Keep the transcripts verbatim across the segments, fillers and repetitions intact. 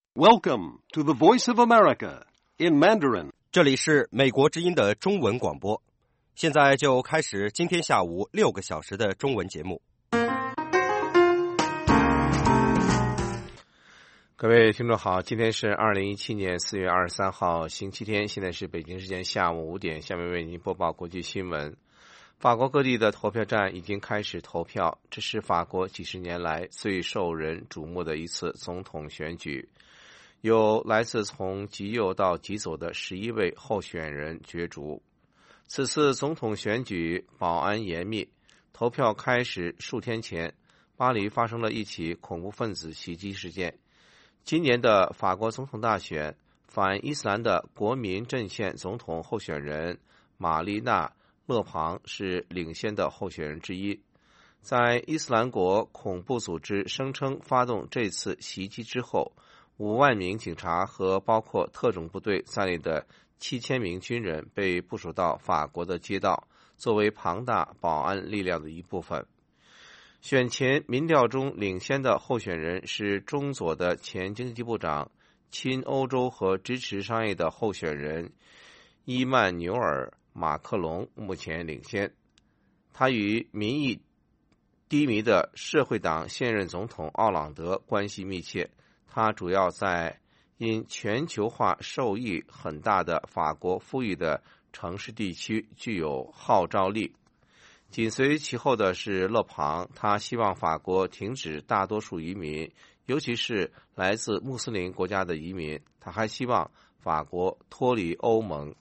Welcome to the Voice of America in Mandarin. 这里是美国之音的中文广播，现在就开始今天下午六个小时的中文节目。 各位听众好，今天是二零一七年四月二十三号星期天，现在是北京时间下午五点，下面为您播报国际新闻。法国各地的投票站已经开始投票，这是法国几十年来最受人瞩目的一次总统选举，有来自从极右到极左的十一位候选人角逐。此次总统选举保安严密，投票开始数天前，巴黎发生了一起恐怖分子袭击事件。今年的法国总统大选，反伊斯兰的国民阵线总统候选人玛丽娜·勒庞是领先的候选人之一。在伊斯兰国恐怖组织声称发动这次袭击之后，五万名警察和包括特种部队在内的七千名军人被部署到法国的街道，作为庞大保安力量的一部分。选前民调中领先的候选人是中左的前经济部长、亲欧洲和支持商业的候选人伊曼纽尔·马克龙，目前领先。他与民意低迷的社会党现任总统奥朗德关系密切，他主要在因全球化受益很大的法国富裕的城市地区具有号召力。紧随其后的是勒庞，他希望法国停止大多数移民，尤其是来自穆斯林国家的移民。他还希望法国脱离欧盟。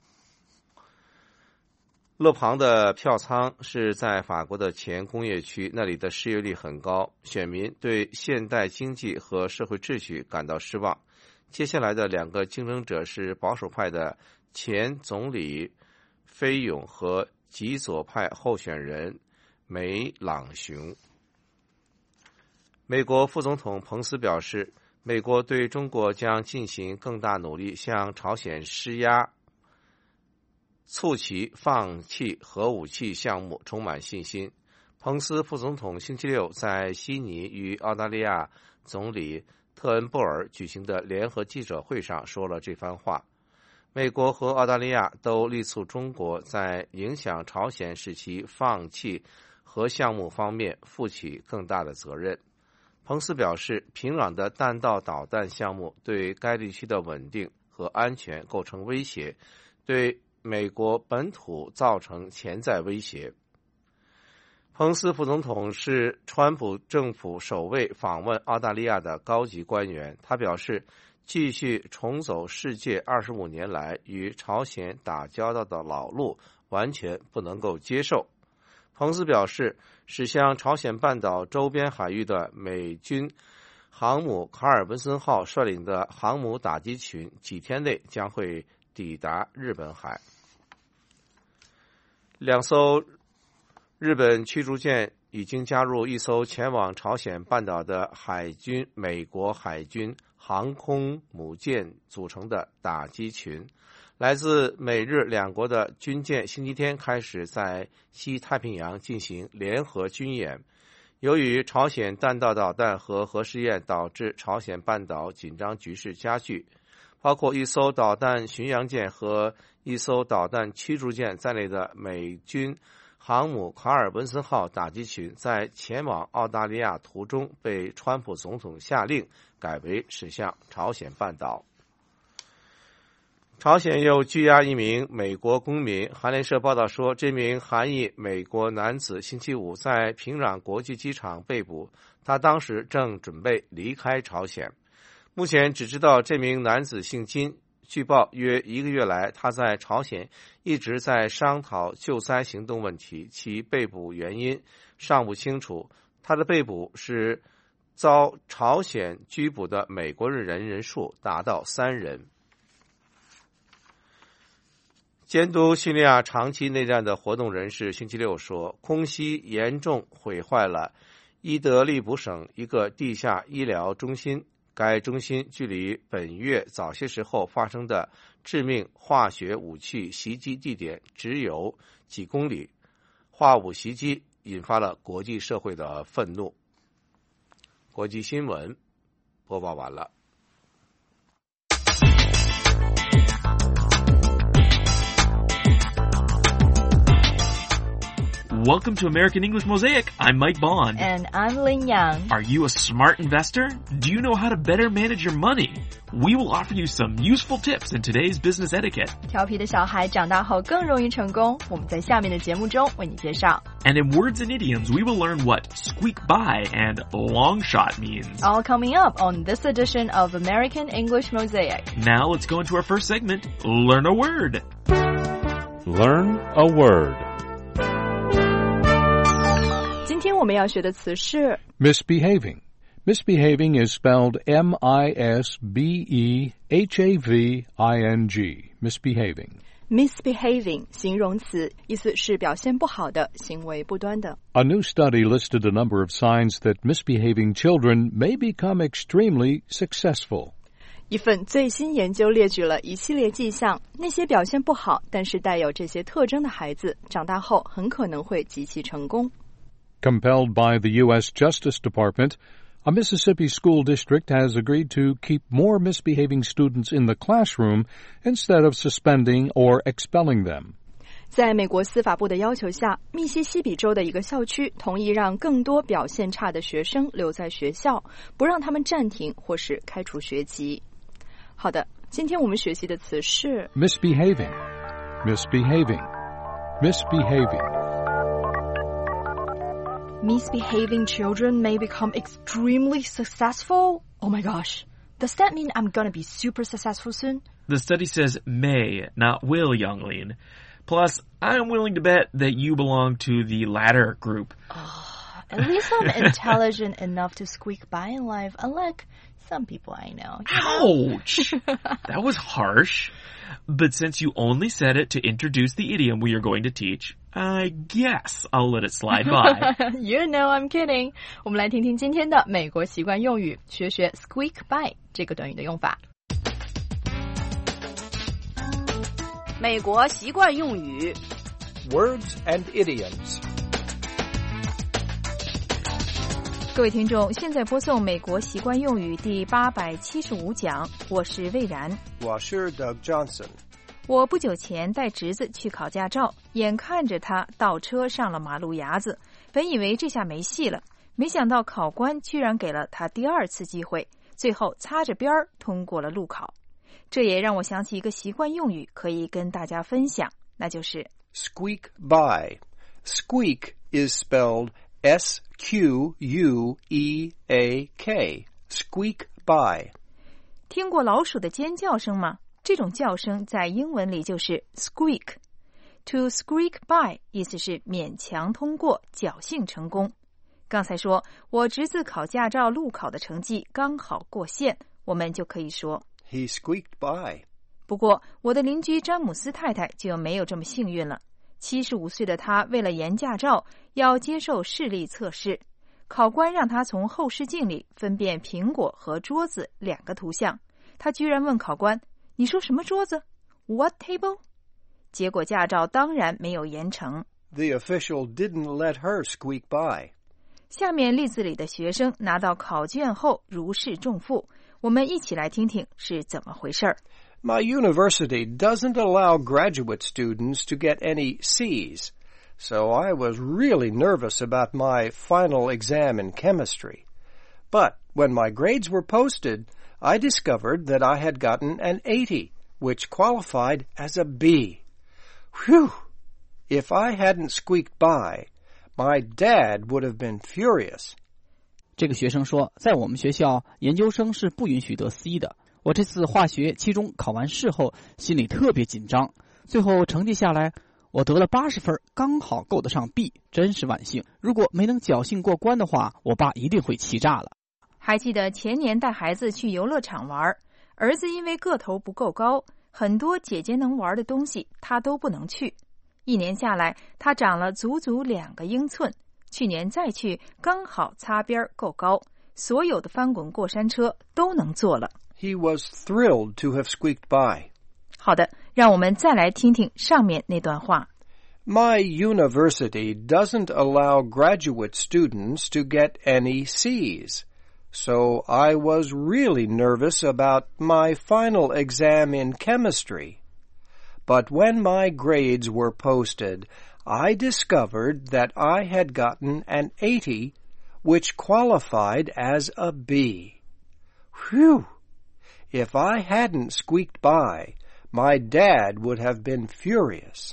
勒庞的票仓是在法国的前工业区，那里的失业率很高，选民对现代经济和社会秩序感到失望。接下来的两个竞争者是保守派的前总理菲永和极左派候选人梅朗雄。美国副总统彭斯表示，美国对中国将进行更大努力向朝鲜施压，促其放弃核武器项目充满信心。彭斯副总统星期六在悉尼与澳大利亚总理特恩布尔举行的联合记者会上说了这番话。美国和澳大利亚都力促中国在影响朝鲜使其放弃核项目方面负起更大的责任。彭斯表示，平壤的弹道导弹项目对该地区的稳定和安全构成威胁，对美国本土造成潜在威胁。彭斯副总统是川普政府首位访问澳大利亚的高级官员，他表示，继续重走世界二十五年来与朝鲜打交道的老路完全不能够接受。彭斯表示，驶向朝鲜半岛周边海域的美军航母卡尔文森号率领的航母打击群几天内将会抵达日本海。两艘日本驱逐舰已经加入一艘前往朝鲜半岛的海军美国海军航空母舰组成的打击群。来自美日两国的军舰星期天开始在西太平洋进行联合军演。由于朝鲜弹道导弹和核试验导致朝鲜半岛紧张局势加剧，包括一艘导弹巡洋舰和一艘导弹驱逐舰在内的美军航母卡尔文森号打击群在前往澳大利亚途中被川普总统下令改为驶向朝鲜半岛。朝鲜又拘押一名美国公民，韩联社报道说，这名韩裔美国男子星期五在平壤国际机场被捕，他当时正准备离开朝鲜。目前只知道这名男子姓金，据报约一个月来他在朝鲜一直在商讨救灾行动问题，其被捕原因尚不清楚。他的被捕是遭朝鲜拘捕的美国人人数达到三人。监督叙利亚长期内战的活动人士星期六说，空袭严重毁坏了伊德利卜省一个地下医疗中心，该中心距离本月早些时候发生的致命化学武器袭击地点只有几公里。化武袭击引发了国际社会的愤怒。国际新闻播报完了。 Welcome to American English Mosaic. I'm Mike Bond. And I'm Lin Yang. Are you a smart investor? Do you know how to better manage your money? We will offer you some useful tips in today's business etiquette. 调皮的小孩长大后更容易成功，我们在下面的节目中为你介绍。 And in words and idioms, we will learn what squeak by and long shot means. All coming up on this edition of American English Mosaic. Now let's go into our first segment, Learn a Word. Learn a word. 今天我们要学的词是 misbehaving.Misbehaving is spelled M I S B E H A V I N G. Misbehaving. misbehaving 形容词，意思是表现不好的，行为不端的。 A new study listed a number of signs that misbehaving children may become extremely successful. 一份最新研究列举了一系列迹象，那些表现不好但是带有这些特征的孩子，长大后很可能会极其成功。 Compelled by the U S Justice Department,A Mississippi school district has agreed to keep more misbehaving students in the classroom instead of suspending or expelling them. 在美国司法部的要求下，密西西比州的一个校区同意让更多表现差的学生留在学校，不让他们暂停或是开除学籍。好的，今天我们学习的词是 misbehaving, misbehaving, misbehaving.Misbehaving children may become extremely successful? Oh my gosh. Does that mean I'm gonna be super successful soon? The study says may, not will, Younglin. Plus, I'm willing to bet that you belong to the latter group. Oh, at least I'm intelligent enough to squeak by in life, unlike some people I know. Ouch! That was harsh. But since you only said it to introduce the idiom we are going to teach,I guess I'll let it slide by. You know I'm kidding. 我们来听听今天的美国习惯用语，学学 squeak by 这个短语的用法。 美国习惯用语 Words and idioms. 各位听众，现在播送美国习惯用语第八百七十五讲，我是魏然。 我是 Doug Johnson。 我不久前带侄子去考驾照，眼看着他倒车上了马路牙子，本以为这下没戏了，没想到考官居然给了他第二次机会，最后擦着边儿通过了路考。这也让我想起一个习惯用语，可以跟大家分享，那就是 squeak by. Squeak is spelled S Q U E A K. Squeak by. 听过老鼠的尖叫声吗？这种叫声在英文里就是 squeak. To squeak by 意思是勉强通过，侥幸成功。刚才说我侄子考驾照路考的成绩刚好过线，我们就可以说 He squeaked by. 不过我的邻居詹姆斯太太就没有这么幸运了。七十五岁的她为了延驾照，要接受视力测试。考官让她从后视镜里分辨苹果和桌子两个图像，她居然问考官，你说什么桌子 ？What table？ 结果驾照当然没有延成。 The official didn't let her squeak by. 下面例子里的学生拿到考卷后如释重负，我们一起来听听是怎么回事儿。 My university doesn't allow graduate students to get any C's, so I was really nervous about my final exam in chemistry. But when my grades were posted,I discovered that I had gotten an eighty, which qualified as a B. Whew! If I hadn't squeaked by, my dad would have been furious. 这个学生说，在我们学校，研究生是不允许得 C 的。我这次化学期中考完试后，心里特别紧张。最后成绩下来，我得了八十分，刚好够得上 B， 真是万幸。如果没能侥幸过关的话，我爸一定会气炸了。 还记得前年带孩子去游乐场玩，儿子因为个头不够高，很多姐姐能玩的东西他都不能去。一年下来，他长了足足两个英寸。去年再去，刚好擦边够高，所有的翻滚过山车都能坐了。 He was thrilled to have squeaked by. 好的，让我们再来听听上面那段话。 My university doesn't allow graduate students to get any C's.So I was really nervous about my final exam in chemistry. But when my grades were posted, I discovered that I had gotten an eighty, which qualified as a B. Whew! If I hadn't squeaked by, my dad would have been furious.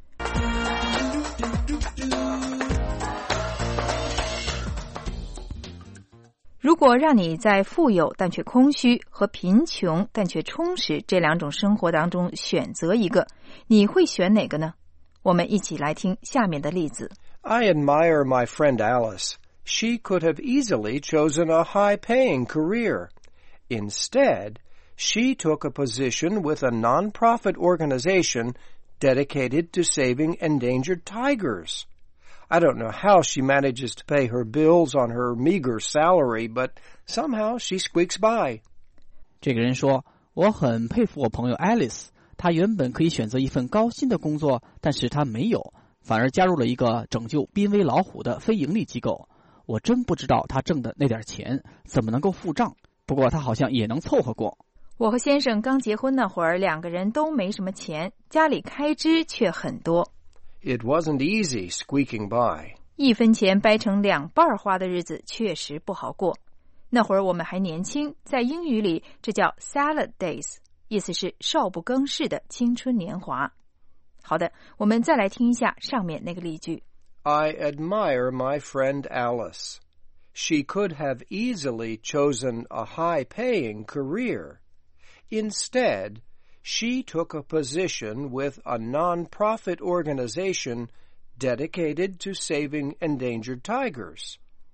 如果让你在富有但却空虚和贫穷但却充实这两种生活当中选择一个，你会选哪个呢？我们一起来听下面的例子。 I admire my friend Alice. She could have easily chosen a high-paying career. Instead, she took a position with a non-profit organization dedicated to saving endangered tigers. I don't know how she manages to pay her bills on her meager salary, but somehow she squeaks by. 这个人说，我很佩服我朋友 Alice， 她原本可以选择一份高薪的工作，但是她没有，反而加入了一个拯救濒危老虎的非营利机构。我真不知道她挣的那点钱怎么能够付账，不过她好像也能凑合过。 我和先生刚结婚那会儿，两个人都没什么钱，家里开支却很多。 It wasn't easy squeaking by. 一分钱掰成两半花的日子确实不好过。那会儿我们还年轻，在英语里这叫 salad days， 意思是少不更事的青春年华。好的，我们再来听一下上面那个例句。 I admire my friend Alice. She could have easily chosen a high-paying career. Instead, she took a position with a non-profit organization dedicated to saving endangered tigers.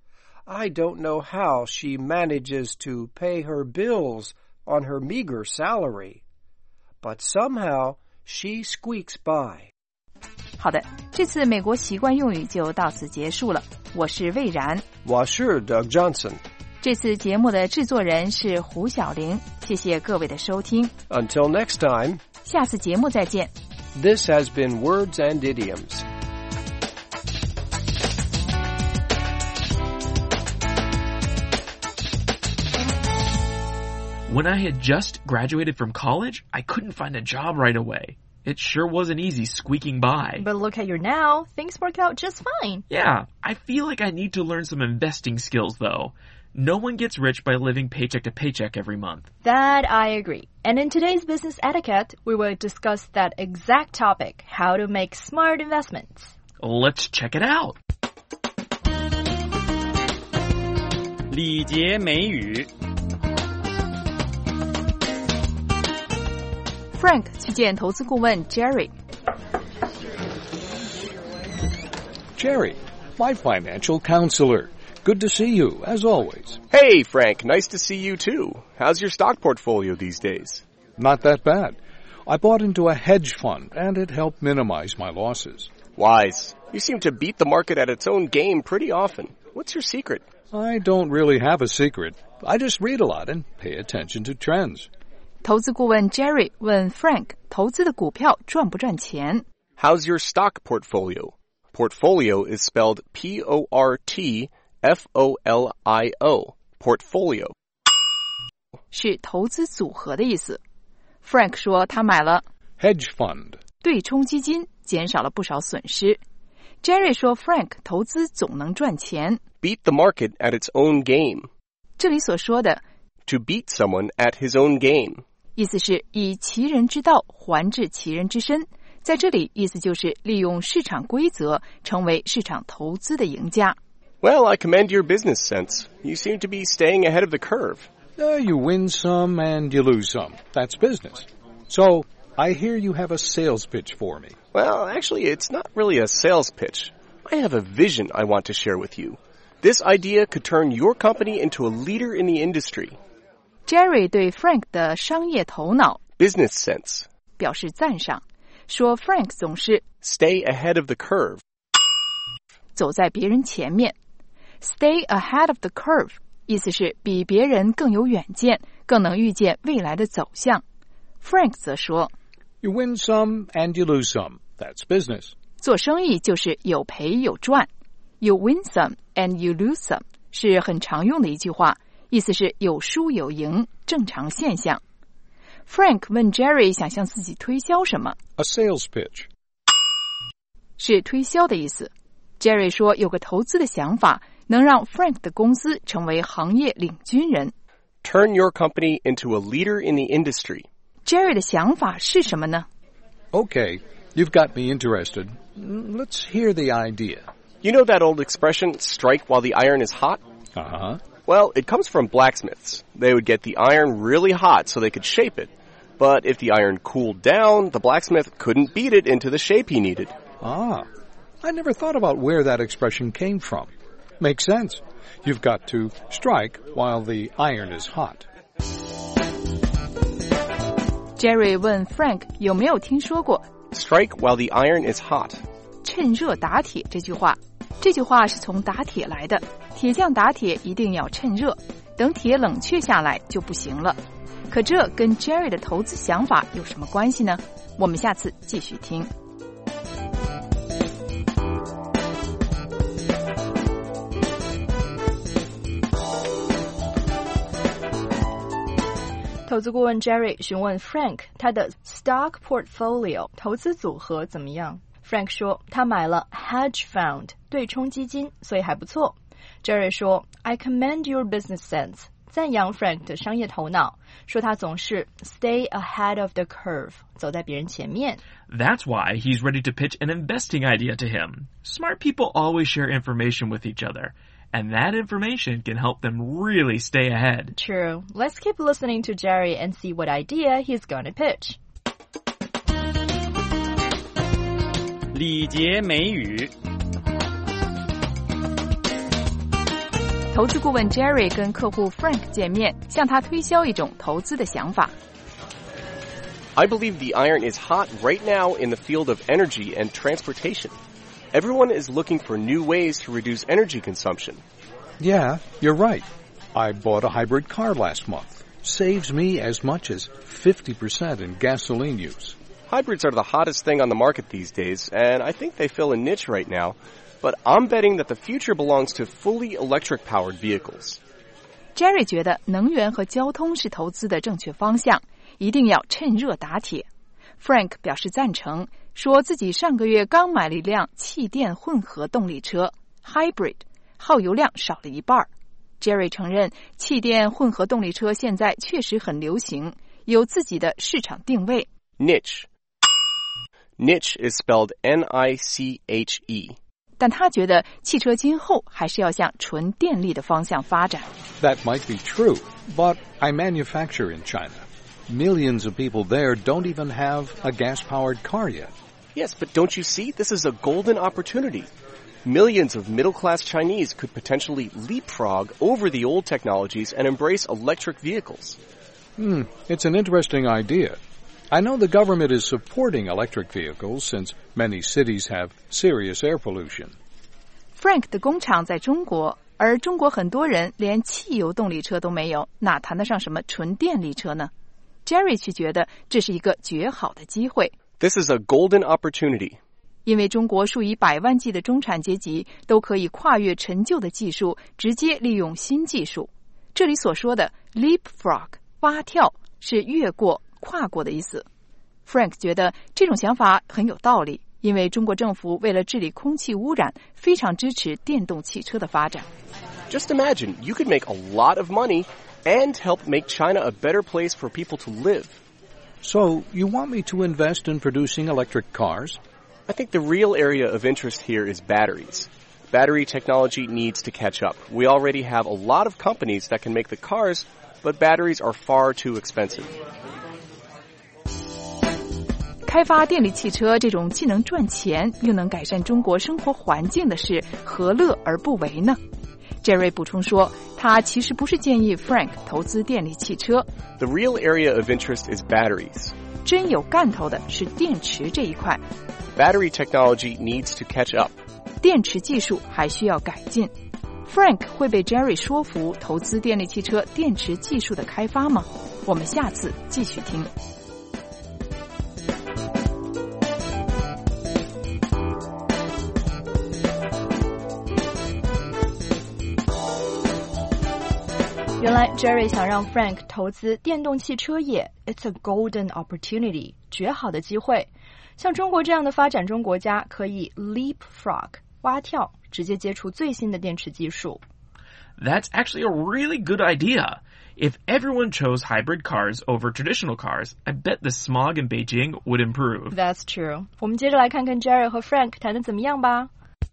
I don't know how she manages to pay her bills on her meager salary, but somehow she squeaks by. 好的，这次美国习惯用语就到此结束了。我是魏然， 我是 Doug Johnson。 这次节目的制作人是胡小玲，谢谢各位的收听。 Until next time, 下次节目再见。 This has been Words and Idioms. When I had just graduated from college, I couldn't find a job right away. It sure wasn't easy squeaking by. But look at you now. Things work out just fine. Yeah, I feel like I need to learn some investing skills, though. No one gets rich by living paycheck to paycheck every month. That I agree. And in today's business etiquette, we will discuss that exact topic, how to make smart investments. Let's check it out. 礼节美语 Frank 去见投资顾问 Jerry. Jerry, my financial counselor. Good to see you, as always. Hey, Frank. Nice to see you, too. How's your stock portfolio these days? Not that bad. I bought into a hedge fund, and it helped minimize my losses. Wise. You seem to beat the market at its own game pretty often. What's your secret? I don't really have a secret. I just read a lot and pay attention to trends. 投资顾问 Jerry 问 Frank 投资的股票赚不赚钱？ How's your stock portfolio? Portfolio is spelled P O R T F O L I O. Portfolio. 是投资组合的意思。Frank 说他买了 hedge fund 对冲基金，减少了不少损失。Jerry 说 Frank 投资总能赚钱。 Beat the market at its own game. 这里所说的 to beat someone at his own game. 意思是以其人之道还治其人之身，在这里意思就是利用市场规则成为市场投资的赢家。 Well, I commend your business sense. You seem to be staying ahead of the curve. Uh, you win some and you lose some. That's business. So, I hear you have a sales pitch for me. Well, actually, it's not really a sales pitch. I have a vision I want to share with you. This idea could turn your company into a leader in the industry.Jerry 对 Frank 的商业头脑 business sense 表示赞赏，说 Frank 总是 stay ahead of the curve 走在别人前面。 Stay ahead of the curve 意思是比别人更有远见，更能预见未来的走向。 Frank 则说 You win some and you lose some. That's business. 做生意就是有赔有赚。 You win some and you lose some 是很常用的一句话，意思是有输有赢，正常现象。 Frank 问 Jerry 想向自己推销什么？ A sales pitch. 是推销的意思。Jerry 说有个投资的想法，能让 Frank 的公司成为行业领军人。 Turn your company into a leader in the industry. Jerry 的想法是什么呢？ Okay, you've got me interested. Let's hear the idea. You know that old expression, strike while the iron is hot? Uh-huh. Well, it comes from blacksmiths. They would get the iron really hot so they could shape it. But if the iron cooled down, the blacksmith couldn't beat it into the shape he needed. Ah, I never thought about where that expression came from. Makes sense. You've got to strike while the iron is hot. Jerry 问 Frank 有没有听说过 Strike while the iron is hot. 趁热打铁这句话。这句话是从打铁来的，铁匠打铁一定要趁热，等铁冷却下来就不行了。可这跟 Jerry 的投资想法有什么关系呢？我们下次继续听。 投资顾问 Jerry 询问 Frank 他的 stock portfolio 投资组合怎么样。Frank 说他买了 hedge fund 对冲基金，所以还不错。Jerry 说 I commend your business sense 赞扬 Frank 的商业头脑，说他总是 stay ahead of the curve 走在别人前面。 That's why he's ready to pitch an investing idea to him. Smart people always share information with each other, and that information can help them really stay ahead. True. Let's keep listening to Jerry and see what idea he's going to pitch. 礼节美语。 投资顾问 Jerry 跟客户 Frank 见面，向他推销一种投资的想法。 I believe the iron is hot right now in the field of energy and transportation. Everyone is looking for new ways to reduce energy consumption. Yeah, you're right. I bought a hybrid car last month. Saves me as much as fifty percent in gasoline use. Hybrids are the hottest thing on the market these days, and I think they fill a niche right now. But I'm betting that the future belongs to fully electric-powered vehicles. Jerry 觉得能源和交通是投资的正确方向，一定要趁热打铁。Frank 表示赞成，说自己上个月刚买了一辆气电混合动力车 Hybrid， 耗油量少了一半。Jerry 承认气电混合动力车现在确实很流行，有自己的市场定位。 Niche. Niche is spelled N I C H E. 但他觉得汽车今后还是要向纯电力的方向发展。 That might be true, but I manufacture in China. Millions of people there don't even have a gas-powered car yet. Yes, but don't you see? This is a golden opportunity. Millions of middle-class Chinese could potentially leapfrog over the old technologies and embrace electric vehicles. Hmm, it's an interesting idea. I know the government is supporting electric vehicles since many cities have serious air pollution. Frank 的工厂在中国，而中国很多人连汽油动力车都没有，哪谈得上什么纯电力车呢？ Jerry 却觉得这是一个绝好的机会。 This is a golden opportunity. 因为中国数以百万计的中产阶级都可以跨越陈旧的技术，直接利用新技术。这里所说的 leapfrog 蛙跳是越过跨过的意思。 Frank 觉得这种想法很有道理，因为中国政府为了治理空气污染，非常支持电动汽车的发展。 Just imagine, you could make a lot of money and help make China a better place for people to live. So, you want me to invest in producing electric cars? I think the real area of interest here is batteries. Battery technology needs to catch up. We already have a lot of companies that can make the cars, but batteries are far too expensive. 开发电力汽车这种既能赚钱又能改善中国生活环境的事，何乐而不为呢？ Jerry 补充说，他其实不是建议 Frank 投资电力汽车。 The real area of interest is batteries. 真有干头的是电池这一块。 Battery technology needs to catch up. 电池技术还需要改进。 Frank 会被 Jerry 说服投资电力汽车电池技术的开发吗？我们下次继续听。 原来 Jerry 想让 Frank 投资电动汽车业 It's a golden opportunity 绝好的机会。 像中国这样的发展中国家可以 leapfrog 蛙跳，直接接触最新的电池技术。 That's actually a really good idea. If everyone chose hybrid cars over traditional cars, I bet the smog in Beijing would improve. That's true. 我们接着来看看 Jerry 和 Frank 谈得怎么样吧。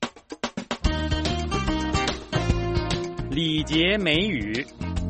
礼节美语。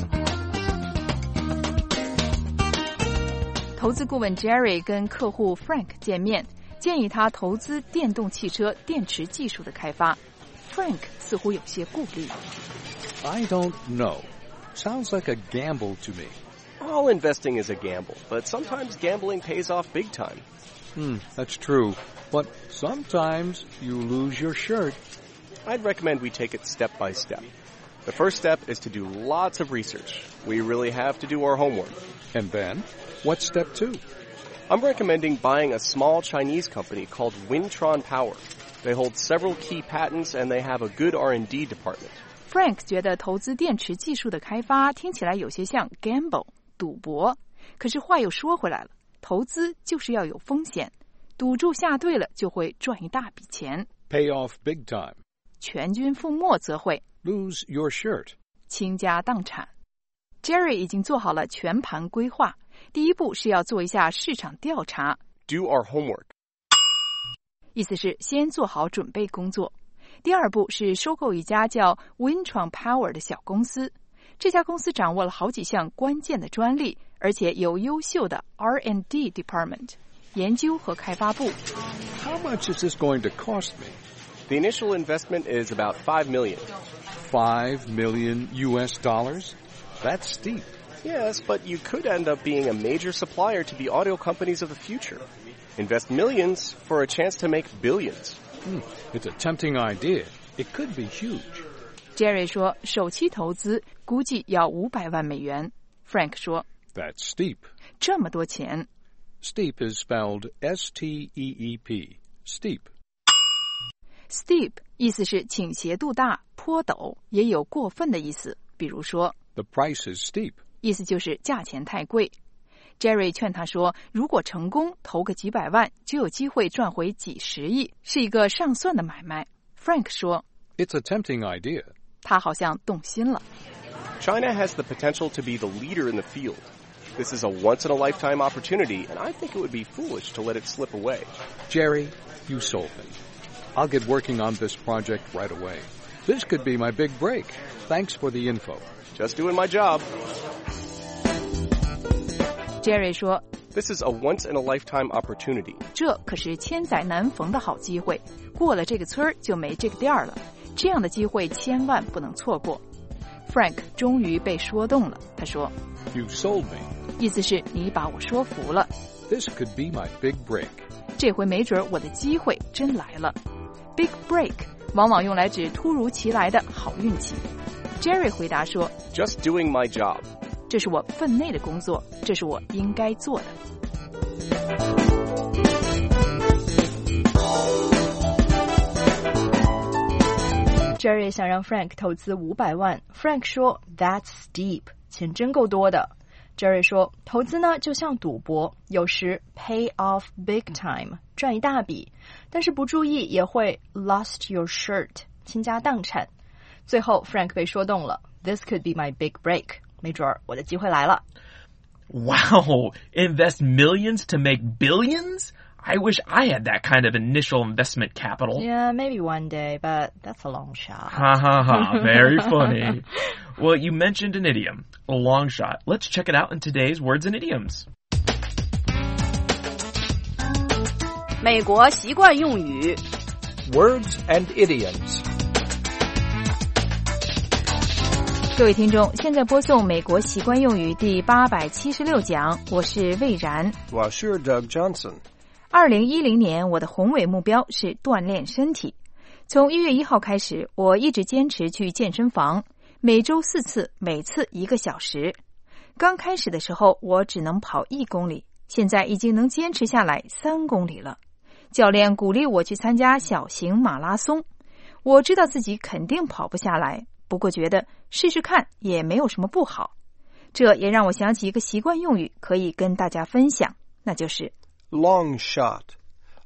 投资顾问 Jerry 跟客户 Frank 见面，建议他投资电动汽车电池技术的开发。Frank 似乎有些顾虑。 I don't know. Sounds like a gamble to me. All investing is a gamble, but sometimes gambling pays off big time. Hmm, that's true. But sometimes you lose your shirt. I'd recommend we take it step by step. The first step is to do lots of research. We really have to do our homework. And then, what's step two? I'm recommending buying a small Chinese company called Wintron Power. They hold several key patents and they have a good R and D department. Frank 觉得投资电池技术的开发听起来有些像 gamble 赌博，可是话又说回来了，投资就是要有风险，赌注下对了就会赚一大笔钱。 Pay off big time. 全军覆没则会 lose your shirt. 倾家荡产。Jerry 已经做好了全盘规划，第一步是要做一下市场调查。 Do our homework. 意思是先做好准备工作。第二步是收购一家叫 Wintron Power 的小公司，这家公司掌握了好几项关键的专利，而且有优秀的 R and D department 研究和开发部。 How much is this going to cost me? The initial investment is about five million. Five million U S dollars? That's steep. Yes, but you could end up being a major supplier to the auto companies of the future. Invest millions for a chance to make billions. Hmm, it's a tempting idea. It could be huge. Jerry 说首期投资估计要五百万美元。Frank 说 That's steep. 这么多钱。 Steep is spelled S T E E P. Steep. Steep 意思是倾斜度大、坡陡，也有过分的意思。比如说 The price is steep. 意思就是价钱太贵。Jerry 劝他说，如果成功投个几百万，就有机会赚回几十亿，是一个上算的买卖。Frank 说 It's a tempting idea. 他好像动心了。 China has the potential to be the leader in the field. This is a once-in-a-lifetime opportunity, and I think it would be foolish to let it slip away. Jerry, you sold me. I'll get working on this project right away. This could be my big break. Thanks for the info. Just doing my job. Jerry 说 This is a once-in-a-lifetime opportunity. 这可是千载难逢的好机会，过了这个村儿就没这个店儿了，这样的机会千万不能错过。Frank 终于被说动了，他说 You sold me. 意思是你把我说服了。 This could be my big break. 这回没准我的机会真来了。 Big break 往往用来指突如其来的好运气。 Jerry 回答说 Just doing my job. 这是我分内的工作，这是我应该做的。 Jerry 想让 Frank 投资五百万 ，Frank 说 That's steep， 钱真够多的。Jerry 说投资呢就像赌博，有时 pay off big time， 赚一大笔，但是不注意也会 lost your shirt， 倾家荡产。最后 Frank 被说动了 ，This could be my big break， 没准儿我的机会来了。 Wow, invest millions to make billions? I wish I had that kind of initial investment capital. Yeah, maybe one day, but that's a long shot. Ha ha ha, very funny. Well, you mentioned an idiom, a long shot. Let's check it out in today's Words and Idioms. 美国习惯用语 Words and Idioms. 各位听众，现在播送美国习惯用语第八百七十六讲，我是魏然。 我是 Doug Johnson。 二零一零年，我的宏伟目标是锻炼身体。从一月一号开始，我一直坚持去健身房，每周四次，每次一个小时。刚开始的时候，我只能跑一公里，现在已经能坚持下来三公里了。教练鼓励我去参加小型马拉松，我知道自己肯定跑不下来，不过觉得试试看也没有什么不好。这也让我想起一个习惯用语，可以跟大家分享，那就是 Long shot.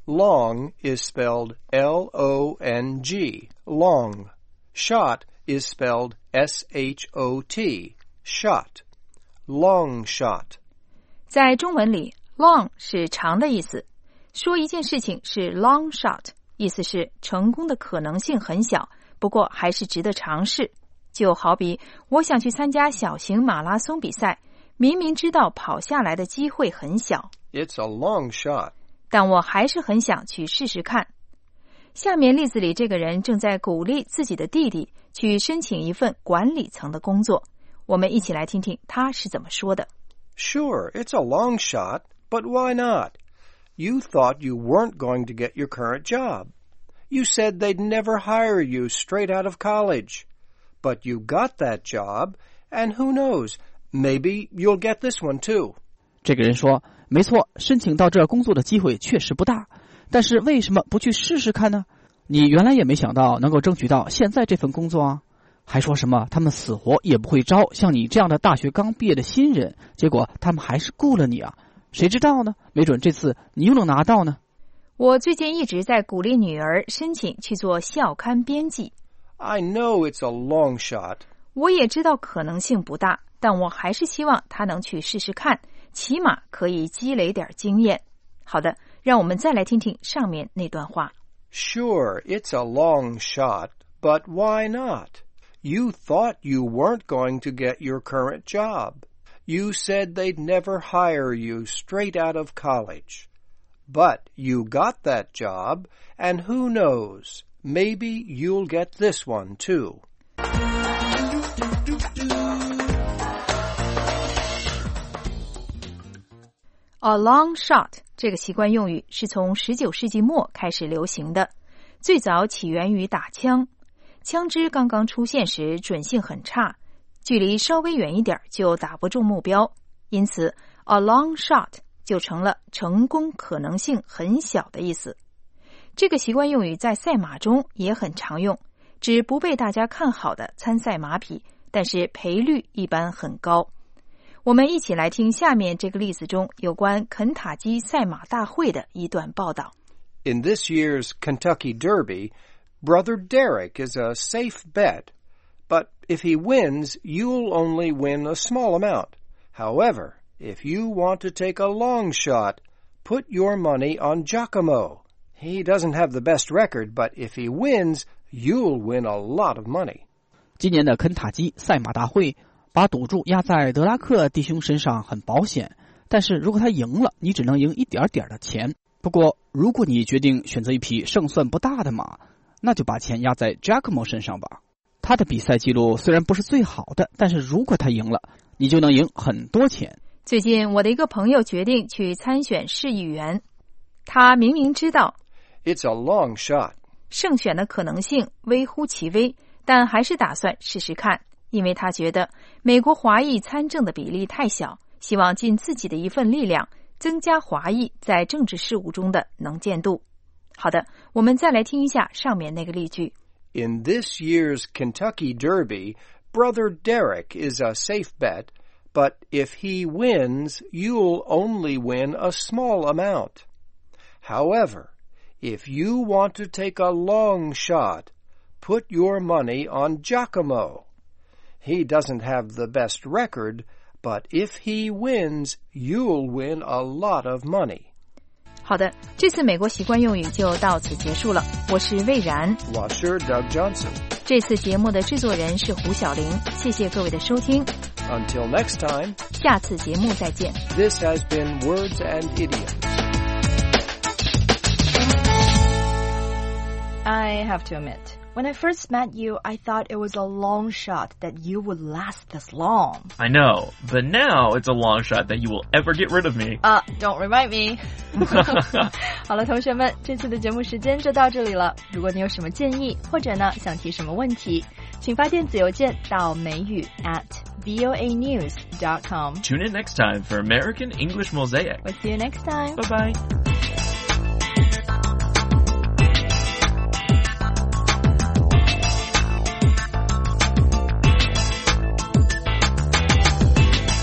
Long is spelled L O N G, long. Shot is spelled S H O T, shot. Long shot. 在中文里 long 是长的意思，说一件事情是 long shot， 意思是成功的可能性很小，不过还是值得尝试。就好比我想去参加小型马拉松比赛，明明知道跑下来的机会很小， It's a long shot. 但我还是很想去试试看。下面例子里这个人正在鼓励自己的弟弟去申请一份管理层的工作，我们一起来听听他是怎么说的。 Sure, it's a long shot, but why not? You thought you weren't going to get your current job. You said they'd never hire you straight out of college. But you got that job, and who knows, maybe you'll get this one too. 这个人说，没错，申请到这工作的机会确实不大，但是为什么不去试试看呢？你原来也没想到能够争取到现在这份工作啊，还说什么他们死活也不会招像你这样的大学刚毕业的新人，结果他们还是雇了你啊，谁知道呢？没准这次你又能拿到呢。 我最近一直在鼓励女儿申请去做校刊编辑。 I know it's a long shot. 我也知道可能性不大，但我还是希望她能去试试看，起码可以积累点经验。好的，让我们再来听听上面那段话。 Sure, it's a long shot, but why not? You thought you weren't going to get your current job. You said they'd never hire you straight out of college. But you got that job, and who knows, maybe you'll get this one too. A long shot 这个习惯用语是从十九世纪末开始流行的，最早起源于打枪。枪支刚刚出现时准性很差，距离稍微远一点就打不中目标，因此 a long shot 就成了成功可能性很小的意思。这个习惯用语在赛马中也很常用，指不被大家看好的参赛马匹，但是赔率一般很高。我们一起来听下面这个例子中有关肯塔基赛马大会的一段报道。 In this year's Kentucky Derby, Brother Derek is a safe bet, but if he wins, you'll only win a small amount. However, if you want to take a long shot, put your money on Giacomo. He doesn't have the best record, but if he wins, you'll win a lot of money. 今年的肯塔基赛马大会把赌注压在德拉克弟兄身上很保险，但是如果他赢了，你只能赢一点点的钱。不过如果你决定选择一匹胜算不大的马，那就把钱压在 Giacomo 身上吧。他的比赛记录虽然不是最好的，但是如果他赢了，你就能赢很多钱。 最近我的一个朋友决定去参选市议员，他明明知道 It's a long shot. 胜选的可能性微乎其微，但还是打算试试看，因为他觉得美国华裔参政的比例太小，希望尽自己的一份力量，增加华裔在政治事务中的能见度。好的，我们再来听一下上面那个例句。 In this year's Kentucky Derby, Brother Derek is a safe bet, but if he wins, you'll only win a small amount. However, if you want to take a long shot, put your money on Giacomo. He doesn't have the best record, but if he wins, you'll win a lot of money. 好的，这次美国习惯用语就到此结束了。我是魏然， 我是 Doug Johnson。 这次节目的制作人是胡小玲，谢謝各位的收聽。 Until next time, 下次節目再見。 This has been Words and Idioms. I have to admit, when I first met you, I thought it was a long shot that you would last this long. I know, but now it's a long shot that you will ever get rid of me. Uh, don't remind me. 好了，同学们，这次的节目时间就到这里了。如果你有什么建议，或者呢想提什么问题，请发电子邮件到美语 at voa news dot com. Tune in next time for American English Mosaic. We'll see you next time. Bye-bye.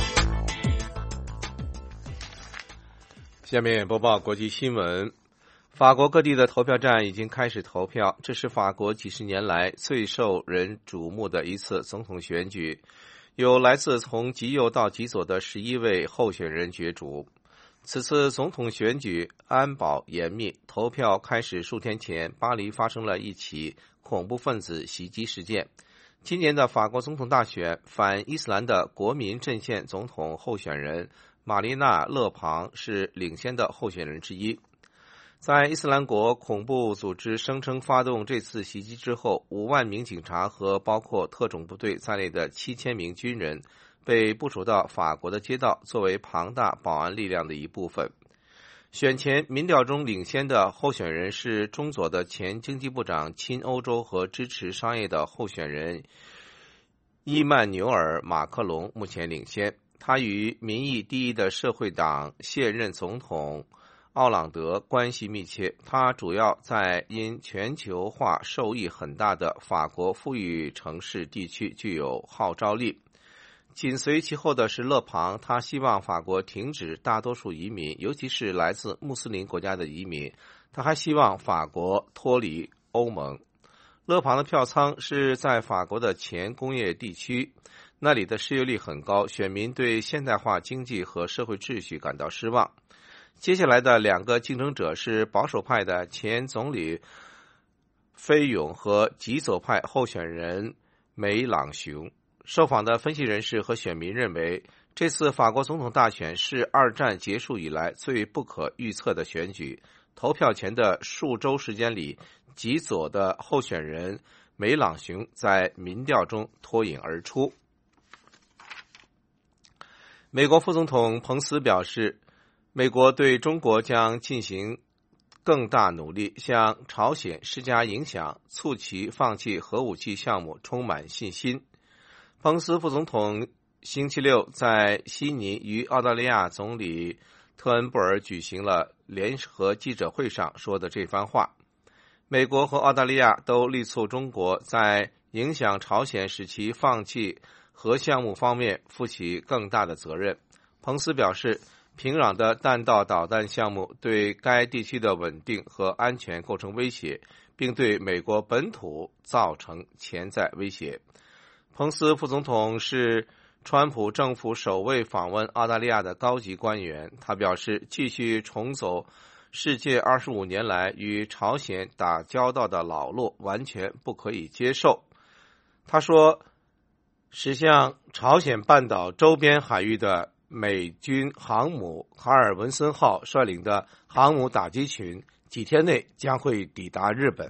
下面播报国际新闻。 法国各地的投票站已经开始投票，这是法国几十年来最受人瞩目的一次总统选举，有来自从极右到极左的十一位候选人角逐。此次总统选举安保严密，投票开始数天前，巴黎发生了一起恐怖分子袭击事件。今年的法国总统大选，反伊斯兰的国民阵线总统候选人玛丽娜·勒庞是领先的候选人之一。在伊斯兰国恐怖组织声称发动这次袭击之后，五万名警察和包括特种部队在内的七千名军人被部署到法国的街道，作为庞大保安力量的一部分。选前民调中领先的候选人是中左的前经济部长、亲欧洲和支持商业的候选人伊曼纽尔·马克龙目前领先。他与民意第一的社会党现任总统奥朗德关系密切，他主要在因全球化受益很大的法国富裕城市地区具有号召力。紧随其后的是勒庞，他希望法国停止大多数移民，尤其是来自穆斯林国家的移民。他还希望法国脱离欧盟。勒庞的票仓是在法国的前工业地区，那里的失业率很高，选民对现代化经济和社会秩序感到失望。接下来的两个竞争者是保守派的前总理菲永和极左派候选人梅朗雄。受访的分析人士和选民认为，这次法国总统大选是二战结束以来最不可预测的选举。投票前的数周时间里，极左的候选人梅朗雄在民调中脱颖而出。美国副总统彭斯表示，美国对中国将进行更大努力，向朝鲜施加影响，促其放弃核武器项目充满信心。彭斯副总统星期六在悉尼与澳大利亚总理特恩布尔举行了联合记者会上说的这番话。美国和澳大利亚都力促中国在影响朝鲜使其放弃核项目方面负起更大的责任。彭斯表示，平壤的弹道导弹项目对该地区的稳定和安全构成威胁，并对美国本土造成潜在威胁。彭斯副总统是川普政府首位访问澳大利亚的高级官员，他表示，继续重走世界二十五年来与朝鲜打交道的老路完全不可以接受。他说，驶向朝鲜半岛周边海域的美军航母卡尔文森号率领的航母打击群几天内将会抵达日本。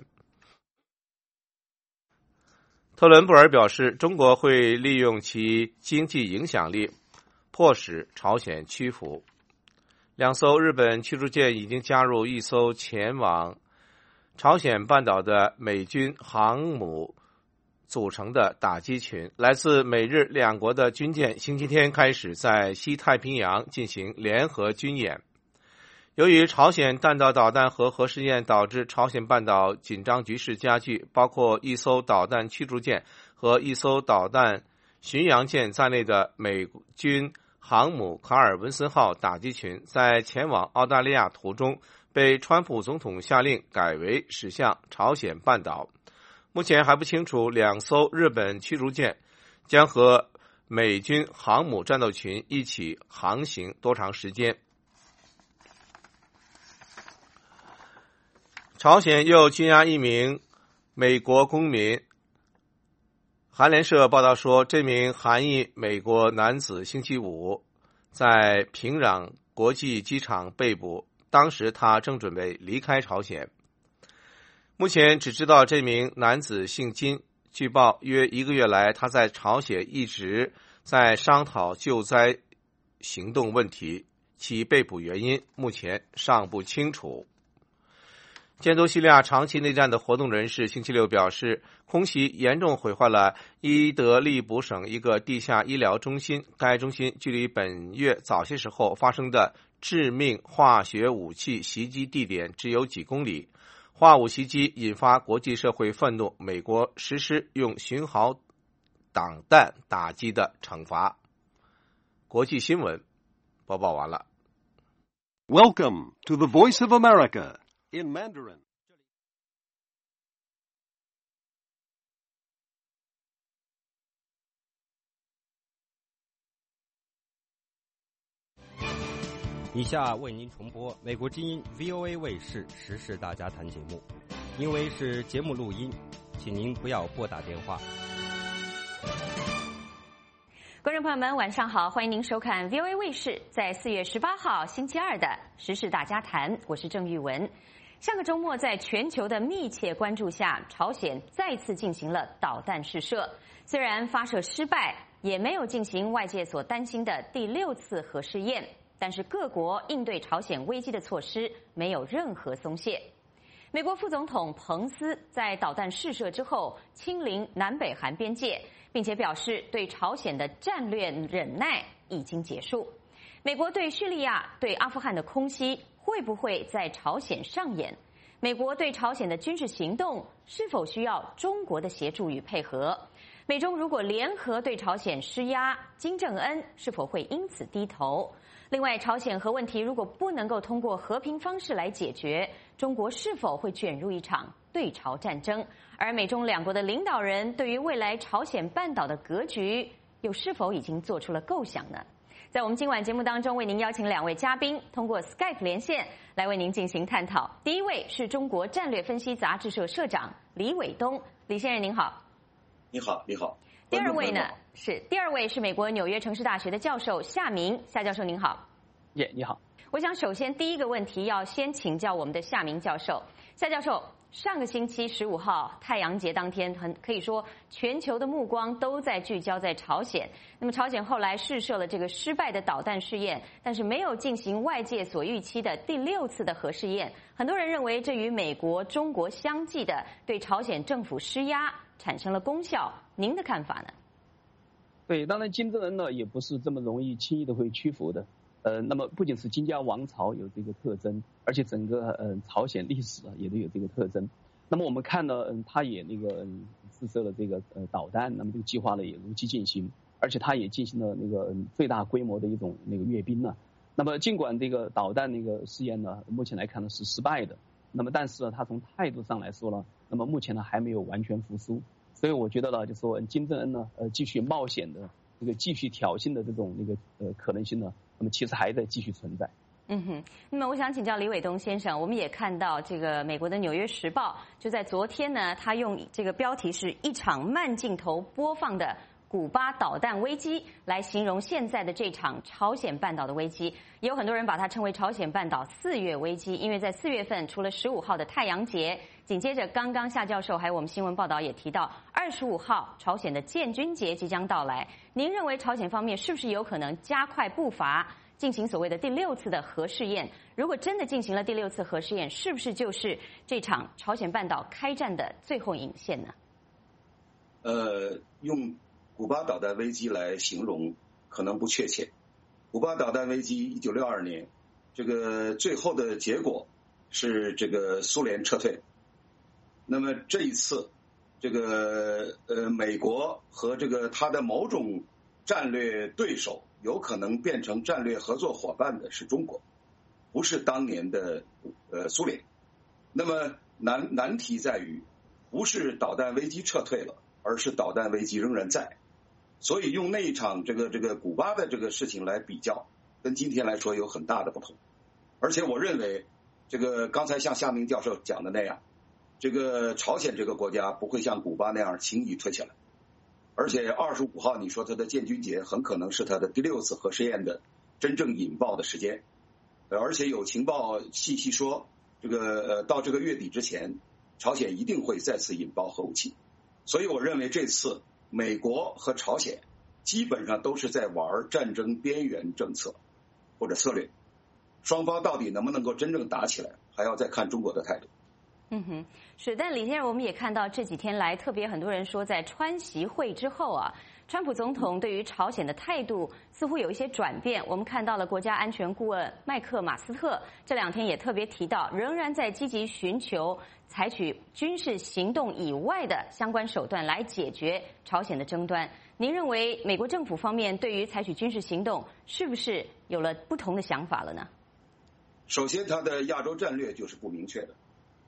特伦布尔表示，中国会利用其经济影响力迫使朝鲜屈服。两艘日本驱逐舰已经加入一艘前往朝鲜半岛的美军航母组成的打击群。来自美日两国的军舰星期天开始在西太平洋进行联合军演。由于朝鲜弹道导弹和核试验导致朝鲜半岛紧张局势加剧，包括一艘导弹驱逐舰和一艘导弹巡洋舰在内的美军航母卡尔文森号打击群在前往澳大利亚途中被川普总统下令改为驶向朝鲜半岛。目前还不清楚两艘日本驱逐舰将和美军航母战斗群一起航行多长时间。朝鲜又拘押一名美国公民。韩联社报道说，这名韩裔美国男子星期五在平壤国际机场被捕，当时他正准备离开朝鲜。目前只知道这名男子姓金，据报约一个月来，他在朝鲜一直在商讨救灾行动问题，其被捕原因目前尚不清楚。监督叙利亚长期内战的活动人士星期六表示，空袭严重毁坏了伊德利卜省一个地下医疗中心，该中心距离本月早些时候发生的致命化学武器袭击地点只有几公里。化武袭击引发国际社会愤怒，美国实施用巡航导弹打击的惩罚。国际新闻播报完了。 Welcome to the Voice of America in Mandarin. 以下为您重播美国之音 V O A 卫视时事大家谈节目，因为是节目录音，请您不要拨打电话。 观众朋友们，晚上好，欢迎您收看 V O A 卫视在四月十八号星期二的时事大家谈，我是郑玉文。上个周末，在全球的密切关注下，朝鲜再次进行了导弹试射，虽然发射失败，也没有进行外界所担心的第六次核试验。但是各国应对朝鲜危机的措施没有任何松懈。美国副总统彭斯在导弹试射之后亲临南北韩边界，并且表示对朝鲜的战略忍耐已经结束。美国对叙利亚、对阿富汗的空袭会不会在朝鲜上演？美国对朝鲜的军事行动是否需要中国的协助与配合？美中如果联合对朝鲜施压，金正恩是否会因此低头？另外，朝鲜核问题如果不能够通过和平方式来解决，中国是否会卷入一场对朝战争？而美中两国的领导人对于未来朝鲜半岛的格局，又是否已经做出了构想呢？在我们今晚节目当中，为您邀请两位嘉宾通过 Skype 连线来为您进行探讨。第一位是中国战略分析杂志社社长李伟东，李先生您好。 你好，你好。 第二位呢是第二位是美国纽约城市大学的教授夏明，夏教授您好。 耶，你好。 我想首先第一个问题要先请教我们的夏明教授。夏教授，上个星期十五号太阳节当天，很可以说全球的目光都在聚焦在朝鲜。那么朝鲜后来试射了这个失败的导弹试验，但是没有进行外界所预期的第六次的核试验。很多人认为这与美国、中国相继的对朝鲜政府施压产生了功效。您的看法呢？ 对，当然金正恩呢也不是这么容易轻易的会屈服的。呃，那么不仅是金家王朝有这个特征，而且整个呃朝鲜历史啊也都有这个特征。那么我们看到，嗯，他也那个嗯试射了这个呃导弹，那么这个计划呢也如期进行，而且他也进行了那个、嗯、最大规模的一种那个阅兵呢。那么尽管这个导弹那个试验呢，目前来看呢是失败的，那么但是呢，他从态度上来说呢，那么目前呢还没有完全服输。所以我觉得呢，就说金正恩呢，呃，继续冒险的这个继续挑衅的这种那个呃可能性呢，那么其实还在继续存在。 嗯哼，那么我想请教李伟东先生，我们也看到这个美国的《纽约时报》就在昨天呢，他用这个标题是一场慢镜头播放的古巴导弹危机来形容现在的这场朝鲜半岛的危机，也有很多人把它称为朝鲜半岛四月危机，因为在四月份除了十五号的太阳节，紧接着刚刚夏教授还有我们新闻报道也提到二十五号朝鲜的建军节即将到来。您认为朝鲜方面是不是有可能加快步伐进行所谓的第六次的核试验？如果真的进行了第六次核试验，是不是就是这场朝鲜半岛开战的最后引线呢？ 呃，用古巴导弹危机来形容可能不确切。古巴导弹危机一九六二年，这个最后的结果是这个苏联撤退。那么这一次，这个呃美国和这个他的某种战略对手有可能变成战略合作伙伴的是中国，不是当年的呃苏联。那么难难题在于，不是导弹危机撤退了，而是导弹危机仍然在。所以用那一场这个这个古巴的这个事情来比较，跟今天来说有很大的不同。而且我认为，这个刚才像夏明教授讲的那样，这个朝鲜这个国家不会像古巴那样轻易退下来。而且二十五号你说他的建军节很可能是他的第六次核试验的真正引爆的时间。而且有情报信息说，这个呃到这个月底之前，朝鲜一定会再次引爆核武器。所以我认为这次美国和朝鲜基本上都是在玩战争边缘政策或者策略，双方到底能不能够真正打起来，还要再看中国的态度。 嗯哼，是。但李先生，我们也看到这几天来，特别很多人说，在川习会之后啊，川普总统对于朝鲜的态度似乎有一些转变。我们看到了国家安全顾问麦克马斯特这两天也特别提到，仍然在积极寻求采取军事行动以外的相关手段来解决朝鲜的争端。您认为美国政府方面对于采取军事行动是不是有了不同的想法了呢？ 首先，他的亚洲战略就是不明确的。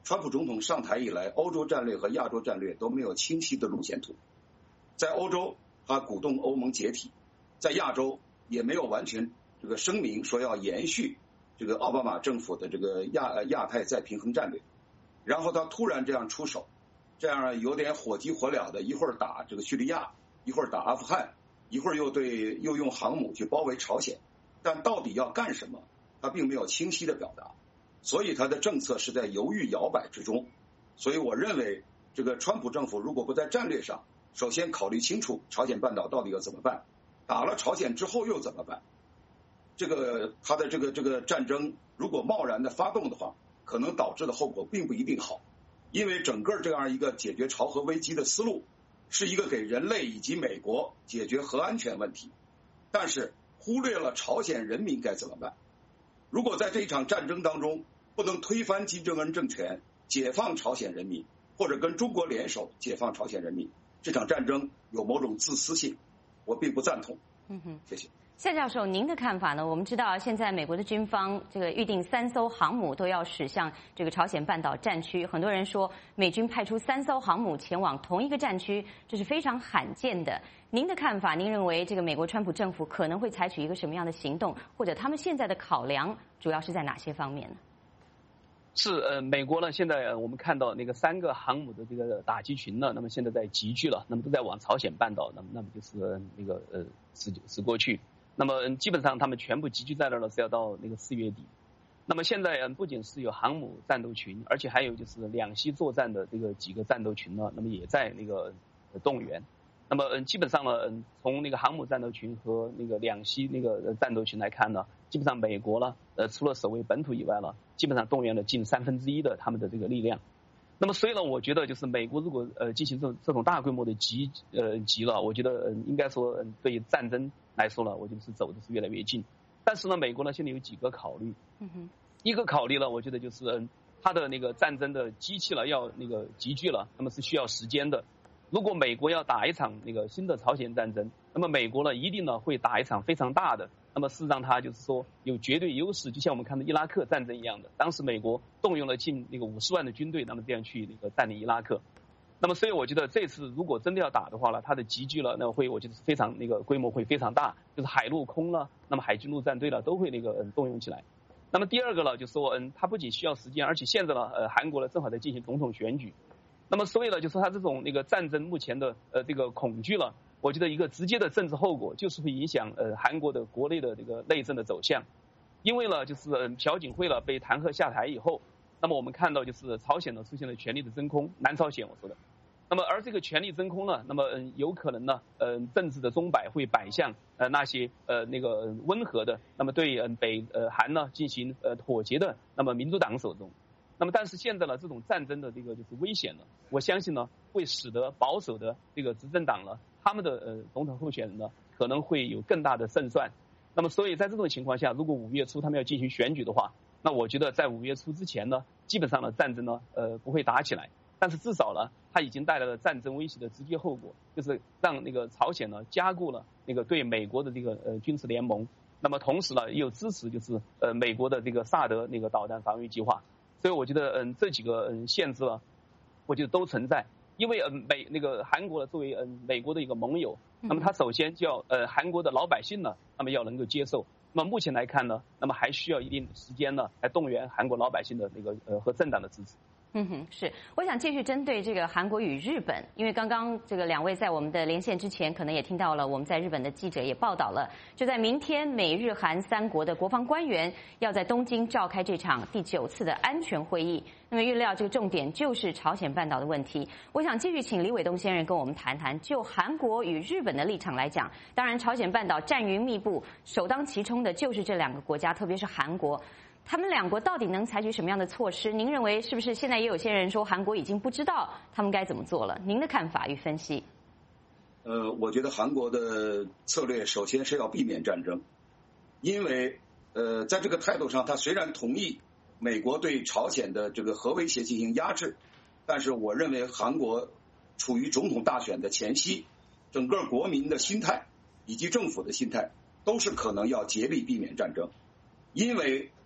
川普总统上台以来，欧洲战略和亚洲战略都没有清晰的路线图。在欧洲，他鼓动欧盟解体；在亚洲，也没有完全这个声明说要延续这个奥巴马政府的这个亚亚太再平衡战略。然后他突然这样出手，这样有点火急火燎的，一会儿打这个叙利亚，一会儿打阿富汗，一会儿又对又用航母去包围朝鲜，但到底要干什么，他并没有清晰的表达。所以他的政策是在犹豫摇摆之中，所以我认为这个川普政府如果不在战略上首先考虑清楚朝鲜半岛到底要怎么办，打了朝鲜之后又怎么办，这个他的这个这个战争如果贸然的发动的话，可能导致的后果并不一定好，因为整个这样一个解决朝核危机的思路是一个给人类以及美国解决核安全问题，但是忽略了朝鲜人民该怎么办。如果在这一场战争当中不能推翻金正恩政权，解放朝鲜人民，或者跟中国联手解放朝鲜人民，这场战争有某种自私性，我并不赞同。 嗯哼， 谢谢。 夏教授，您的看法呢？我们知道现在美国的军方这个预定三艘航母都要驶向这个朝鲜半岛战区，很多人说美军派出三艘航母前往同一个战区，这是非常罕见的。您的看法，您认为这个美国川普政府可能会采取一个什么样的行动，或者他们现在的考量主要是在哪些方面呢？ 是呃，美国呢，现在、呃、我们看到那个三个航母的这个打击群呢，那么现在在集聚了，那么都在往朝鲜半岛，那么那么就是、呃、那个呃驶驶过去，那么、呃、基本上他们全部集聚在那儿了，是要到那个四月底。那么现在呃不仅是有航母战斗群，而且还有就是两栖作战的这个几个战斗群呢，那么也在那个、呃、动员。那么嗯、呃，基本上呢，嗯，从那个航母战斗群和那个两栖那个战斗群来看呢，基本上美国呢，呃，除了守卫本土以外呢，基本上动员了近三分之一的他们的这个力量。那么所以呢，我觉得就是美国如果呃进行这种这种大规模的集呃集了，我觉得呃应该说、呃、对于战争来说呢，我觉得是走的是越来越近。但是呢，美国呢现在有几个考虑， 嗯哼， 一个考虑呢，我觉得就是嗯，它的那个战争的机器了要那个集聚了，那么是需要时间的。如果美国要打一场那个新的朝鲜战争，那么美国呢一定呢会打一场非常大的，那么是让它就是说有绝对优势，就像我们看到伊拉克战争一样的，当时美国动用了近那个五十万的军队，那么这样去那个占领伊拉克。那么所以我觉得这次如果真的要打的话呢，它的集聚了，那会我觉得非常那个规模会非常大，就是海陆空了，那么海军陆战队了都会那个嗯动用起来。那么第二个呢，就是说嗯，它不仅需要时间，而且现在呢呃韩国呢正好在进行总统选举。那么所以呢，就是他这种那个战争目前的呃这个恐惧了，我觉得一个直接的政治后果就是会影响呃韩国的国内的这个内政的走向，因为呢就是呃朴槿惠了被弹劾下台以后，那么我们看到就是朝鲜呢出现了权力的真空，南朝鲜我说的，那么而这个权力真空呢，那么嗯有可能呢呃政治的钟摆会摆向呃那些呃那个温和的，那么对呃北呃韩呢进行呃妥协的，那么民主党手中。那么，但是现在呢，这种战争的这个就是危险了，我相信呢，会使得保守的这个执政党呢，他们的呃总统候选人呢，可能会有更大的胜算。那么，所以在这种情况下，如果五月初他们要进行选举的话，那我觉得在五月初之前呢，基本上呢战争呢呃不会打起来，但是至少呢，它已经带来了战争威胁的直接后果，就是让那个朝鲜呢加固了那个对美国的这个呃军事联盟，那么同时呢也有支持就是呃美国的这个萨德那个导弹防御计划。所以我觉得，嗯，这几个嗯限制了，我觉得都存在。因为嗯美那个韩国呢作为嗯美国的一个盟友，那么它首先就要呃韩国的老百姓呢，那么要能够接受。那么目前来看呢，那么还需要一定时间呢，来动员韩国老百姓的那个呃和政党的支持。 嗯哼，是，我想继续针对这个韩国与日本，因为刚刚这个两位在我们的连线之前，可能也听到了我们在日本的记者也报道了，就在明天，美日韩三国的国防官员要在东京召开这场第九次的安全会议。那么预料这个重点就是朝鲜半岛的问题。我想继续请李伟东先生跟我们谈谈，就韩国与日本的立场来讲，当然朝鲜半岛战云密布，首当其冲的就是这两个国家，特别是韩国。他们两国到底能采取什么样的措施？您认为是不是现在也有些人说韩国已经不知道他们该怎么做了？您的看法与分析？ 呃，我觉得韩国的策略首先是要避免战争，因为呃，在这个态度上，他虽然同意美国对朝鲜的这个核威胁进行压制，但是我认为韩国处于总统大选的前夕，整个国民的心态以及政府的心态都是可能要竭力避免战争，因为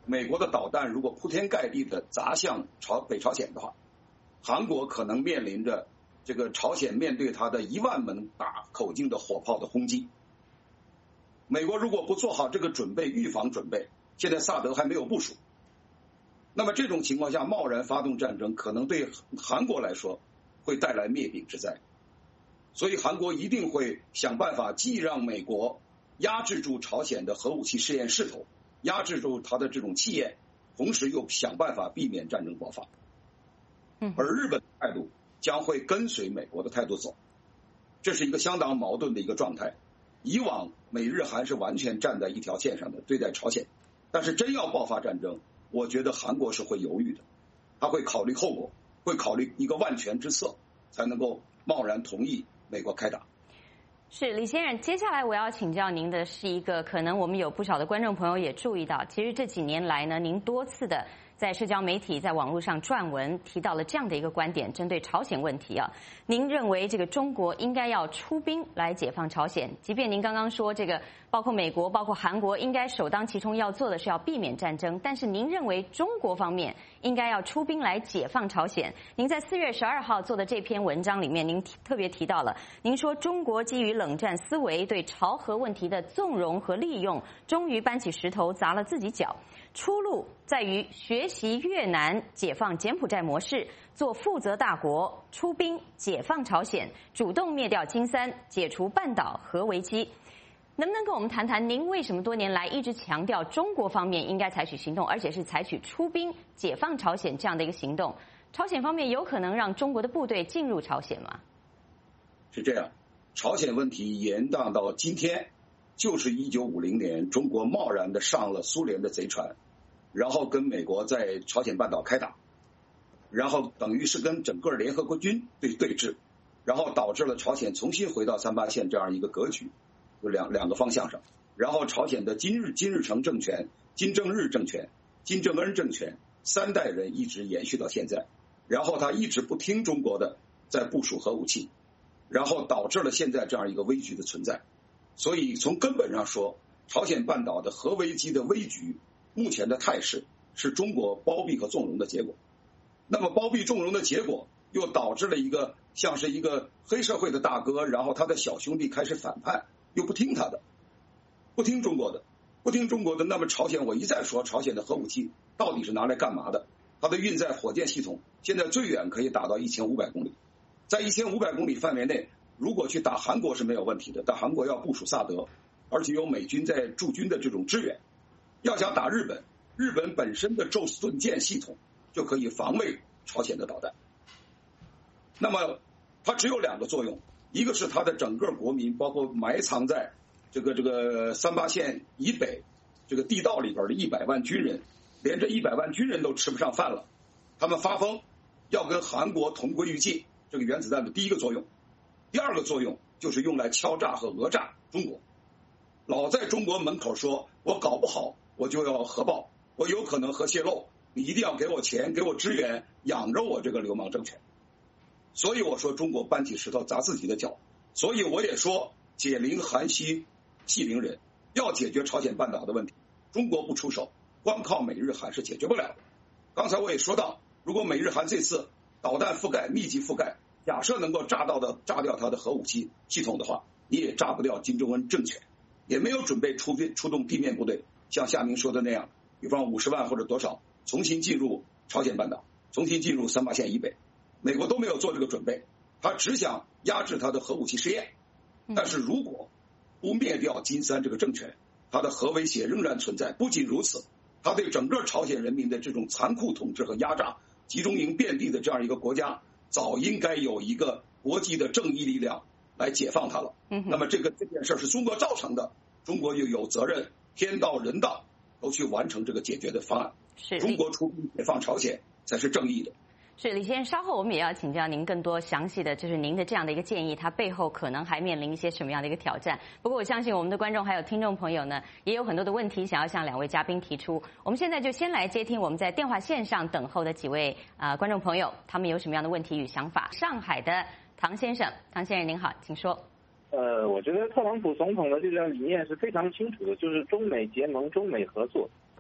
美国的导弹如果铺天盖地的砸向朝北朝鲜的话，韩国可能面临着这个朝鲜面对它的一万门大口径的火炮的轰击。美国如果不做好这个准备，预防准备，现在萨德还没有部署，那么这种情况下贸然发动战争，可能对韩国来说会带来灭顶之灾。所以韩国一定会想办法，既让美国压制住朝鲜的核武器试验势头，压制住它的这种气焰，同时又想办法避免战争爆发。而日本的态度将会跟随美国的态度走，这是一个相当矛盾的一个状态。以往美日韩是完全站在一条线上的对待朝鲜，但是真要爆发战争，我觉得韩国是会犹豫的，他会考虑后果，会考虑一个万全之策，才能够贸然同意美国开打。 是李先生，接下来我要请教您的是一个可能我们有不少的观众朋友也注意到，其实这几年来呢，您多次的在社交媒体、在网络上撰文提到了这样的一个观点，针对朝鲜问题啊，您认为这个中国应该要出兵来解放朝鲜，即便您刚刚说这个包括美国、包括韩国应该首当其冲要做的是要避免战争，但是您认为中国方面应该要出兵来解放朝鲜。您在四月十二号做的这篇文章里面，您特别提到了，您说中国基于冷战思维对朝核问题的纵容和利用，终于搬起石头砸了自己脚。出路在于学习越南解放柬埔寨模式，做负责大国，出兵解放朝鲜，主动灭掉金三，解除半岛核危机。能不能跟我们谈谈，您为什么多年来一直强调中国方面应该采取行动，而且是采取出兵解放朝鲜这样的一个行动？朝鲜方面有可能让中国的部队进入朝鲜吗？ 是这样，朝鲜问题延宕到今天，就是一九五零年中国贸然的上了苏联的贼船，然后跟美国在朝鲜半岛开打，然后等于是跟整个联合国军对对峙，然后导致了朝鲜重新回到三八线这样一个格局，有两两个方向上。然后朝鲜的金日金日成政权、金正日政权、金正恩政权三代人一直延续到现在，然后他一直不听中国的，在部署核武器，然后导致了现在这样一个危局的存在。所以从根本上说，朝鲜半岛的核危机的危局目前的态势是中国包庇和纵容的结果。那么包庇纵容的结果又导致了一个像是一个黑社会的大哥，然后他的小兄弟开始反叛，又不听他的，不听中国的，不听中国的。那么朝鲜，我一再说，朝鲜的核武器到底是拿来干嘛的？它的运载火箭系统现在最远可以打到一千五百公里，在一千五百公里范围内，如果去打韩国是没有问题的，但韩国要部署萨德，而且有美军在驻军的这种支援。要想打日本，日本本身的宙斯盾舰系统就可以防卫朝鲜的导弹。那么它只有两个作用，一个是它的整个国民，包括埋藏在这个这个三八线以北这个地道里边的一百万军人，连这一百万军人都吃不上饭了，他们发疯要跟韩国同归于尽，这个原子弹的第一个作用。第二个作用就是用来敲诈和讹诈中国，老在中国门口说我搞不好我就要核爆，我有可能核泄漏，你一定要给我钱，给我支援，养着我这个流氓政权。所以我说中国搬起石头砸自己的脚，所以我也说解铃还须系铃人，要解决朝鲜半岛的问题，中国不出手，光靠美日韩是解决不了的。刚才我也说到，如果美日韩这次导弹覆盖密集覆盖，假设能够炸到的炸掉它的核武器系统的话，你也炸不掉金正恩政权，也没有准备出出动地面部队，像夏明说的那样，比方五十万或者多少重新进入朝鲜半岛，重新进入三八线以北，美国都没有做这个准备，他只想压制他的核武器试验。但是如果不灭掉金三这个政权，他的核威胁仍然存在。不仅如此，他对整个朝鲜人民的这种残酷统治和压榨，集中营遍地的这样一个国家，早应该有一个国际的正义力量来解放它了。嗯、那么这个这件事是中国造成的，中国就有责任天道人道都去完成这个解决的方案。 是中国出兵解放朝鲜才是正义的。 是李先生，稍后我们也要请教您更多详细的，就是您的这样的一个建议，它背后可能还面临一些什么样的一个挑战。不过我相信我们的观众还有听众朋友呢，也有很多的问题想要向两位嘉宾提出。我们现在就先来接听我们在电话线上等候的几位啊、呃、观众朋友，他们有什么样的问题与想法。上海的唐先生，唐先生您好，请说。 呃，我觉得特朗普总统的这个理念是非常清楚的，就是中美结盟、中美合作。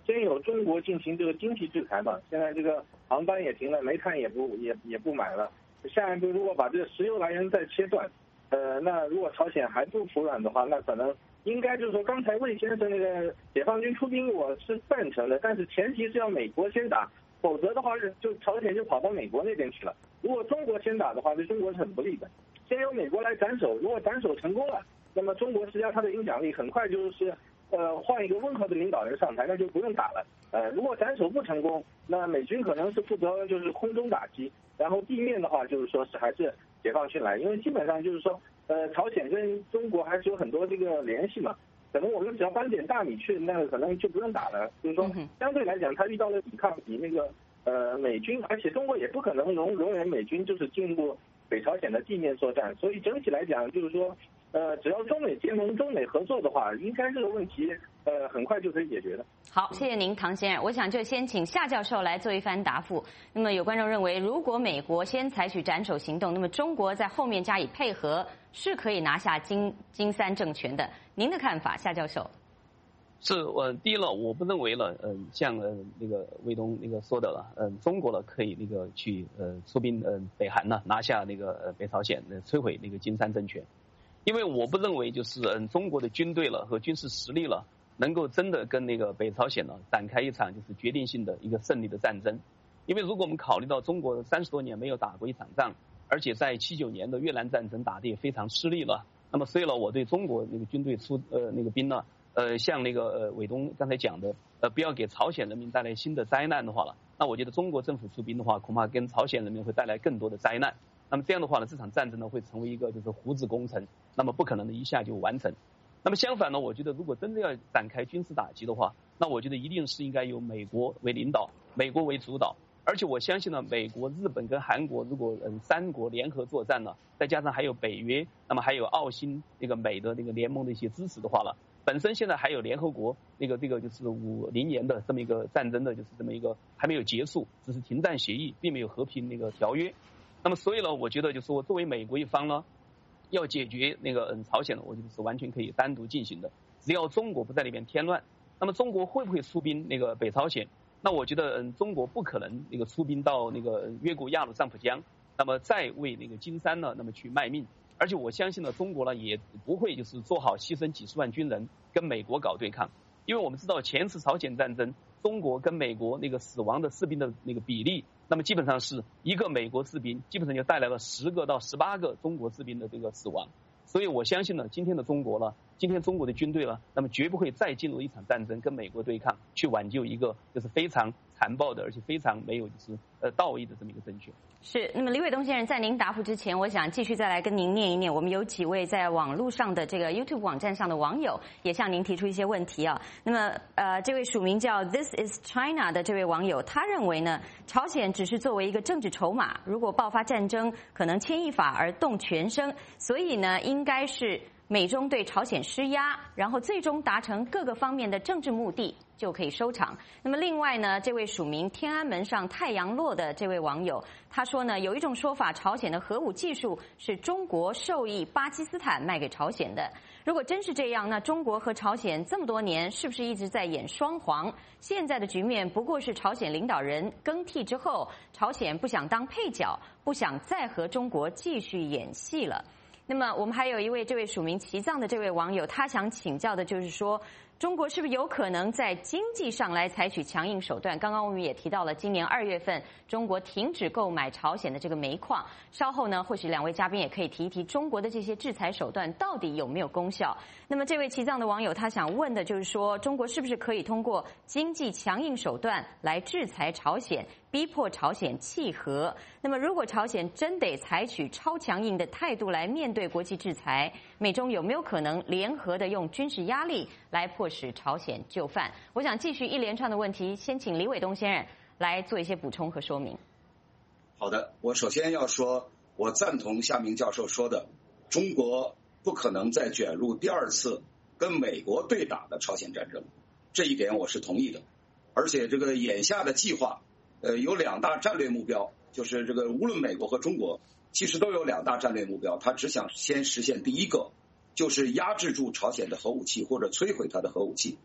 先有中国进行这个经济制裁嘛，现在这个航班也停了，煤炭也不也也不买了。下一步如果把这个石油来源再切断，呃，那如果朝鲜还不服软的话，那可能应该就是说，刚才魏先生那个解放军出兵我是赞成的，但是前提是要美国先打，否则的话是就朝鲜就跑到美国那边去了。如果中国先打的话，对中国是很不利的。先由美国来斩首，如果斩首成功了，那么中国实际上它的影响力很快就是呃换一个温和的领导人上台，那就不用打了。呃，如果斩首不成功，那美军可能是负责就是空中打击，然后地面的话就是说是还是解放军来，因为基本上就是说呃朝鲜跟中国还是有很多这个联系嘛，可能我们只要搬点大米去，那个可能就不用打了。就是说相对来讲，他遇到了抵抗比那个呃美军，而且中国也不可能容容忍美军就是进入北朝鲜的地面作战，所以整体来讲就是说。呃，只要中美结盟、中美合作的话，应该这个问题呃很快就可以解决的。 好，谢谢您，唐先生。我想就先请夏教授来做一番答复。那么有观众认为，如果美国先采取斩首行动，那么中国在后面加以配合，是可以拿下金金三政权的。您的看法，夏教授？ 是，呃，第一了，我不认为了，嗯、呃，像呃那个卫东那个说的了，嗯、呃，中国了可以那个去呃出兵呃北韩呢，拿下那个呃北朝鲜，呃摧毁那个金三政权。因为我不认为就是嗯中国的军队了和军事实力了能够真的跟那个北朝鲜呢展开一场就是决定性的一个胜利的战争。因为如果我们考虑到中国三十多年没有打过一场仗，而且在七九年的越南战争打得也非常吃力了，那么所以呢我对中国那个军队出呃那个兵呢呃像那个呃伟东刚才讲的呃不要给朝鲜人民带来新的灾难的话了，那我觉得中国政府出兵的话恐怕跟朝鲜人民会带来更多的灾难。那么这样的话呢，这场战争呢会成为一个就是胡子工程，那么不可能的一下就完成。那么相反呢，我觉得如果真的要展开军事打击的话，那我觉得一定是应该由美国为领导，美国为主导。而且我相信呢，美国、日本跟韩国如果嗯三国联合作战呢，再加上还有北约，那么还有澳新那个美的那个联盟的一些支持的话了，本身现在还有联合国那个这个就是五零年的这么一个战争的就是这么一个还没有结束，只是停战协议，并没有和平那个条约。那么所以呢，我觉得就是说，作为美国一方呢，要解决那个嗯朝鲜呢，我觉得是完全可以单独进行的，只要中国不在里面添乱。那么中国会不会出兵那个北朝鲜？那我觉得嗯中国不可能那个出兵到那个约古亚鲁藏普江，那么再为那个金三呢那么去卖命。而且我相信呢，中国呢也不会就是做好牺牲几十万军人跟美国搞对抗，因为我们知道前次朝鲜战争，中国跟美国那个死亡的士兵的那个比例。那么基本上是一个美国士兵，基本上就带来了十个到十八个中国士兵的这个死亡。所以我相信呢，今天的中国了，今天中国的军队了，那么绝不会再进入一场战争跟美国对抗，去挽救一个就是非常残暴的，而且非常没有就是呃道义的这么一个政权。 是，那么李伟东先生，在您答复之前，我想继续再来跟您念一念，我们有几位在网络上的这个 YouTube 网站上的网友也向您提出一些问题啊。那么呃，这位署名叫 This is China 的这位网友，他认为呢，朝鲜只是作为一个政治筹码，如果爆发战争，可能牵一发而动全身，所以呢，应该是美中对朝鲜施压，然后最终达成各个方面的政治目的，就可以收场。那么另外呢，这位署名天安门上太阳落的这位网友，他说呢，有一种说法，朝鲜的核武技术是中国授意巴基斯坦卖给朝鲜的。如果真是这样，那中国和朝鲜这么多年是不是一直在演双簧？现在的局面不过是朝鲜领导人更替之后，朝鲜不想当配角，不想再和中国继续演戏了。那么我们还有一位这位署名齐藏的这位网友，他想请教的就是说，中国是不是有可能在经济上来采取强硬手段？刚刚我们也提到了，今年二月份中国停止购买朝鲜的这个煤矿。稍后呢，或许两位嘉宾也可以提一提中国的这些制裁手段到底有没有功效。那么这位齐藏的网友他想问的就是说，中国是不是可以通过经济强硬手段来制裁朝鲜，逼迫朝鲜契合？那么如果朝鲜真得采取超强硬的态度来面对国际制裁，美中有没有可能联合的用军事压力来迫使朝鲜就范？我想继续一连串的问题，先请李伟东先生来做一些补充和说明。 好的，我首先要说，我赞同夏明教授说的，中国不可能再卷入第二次跟美国对打的朝鲜战争，这一点我是同意的。而且这个眼下的计划，呃，有两大战略目标，就是这个无论美国和中国，其实都有两大战略目标，他只想先实现第一个，就是压制住朝鲜的核武器或者摧毁它的核武器。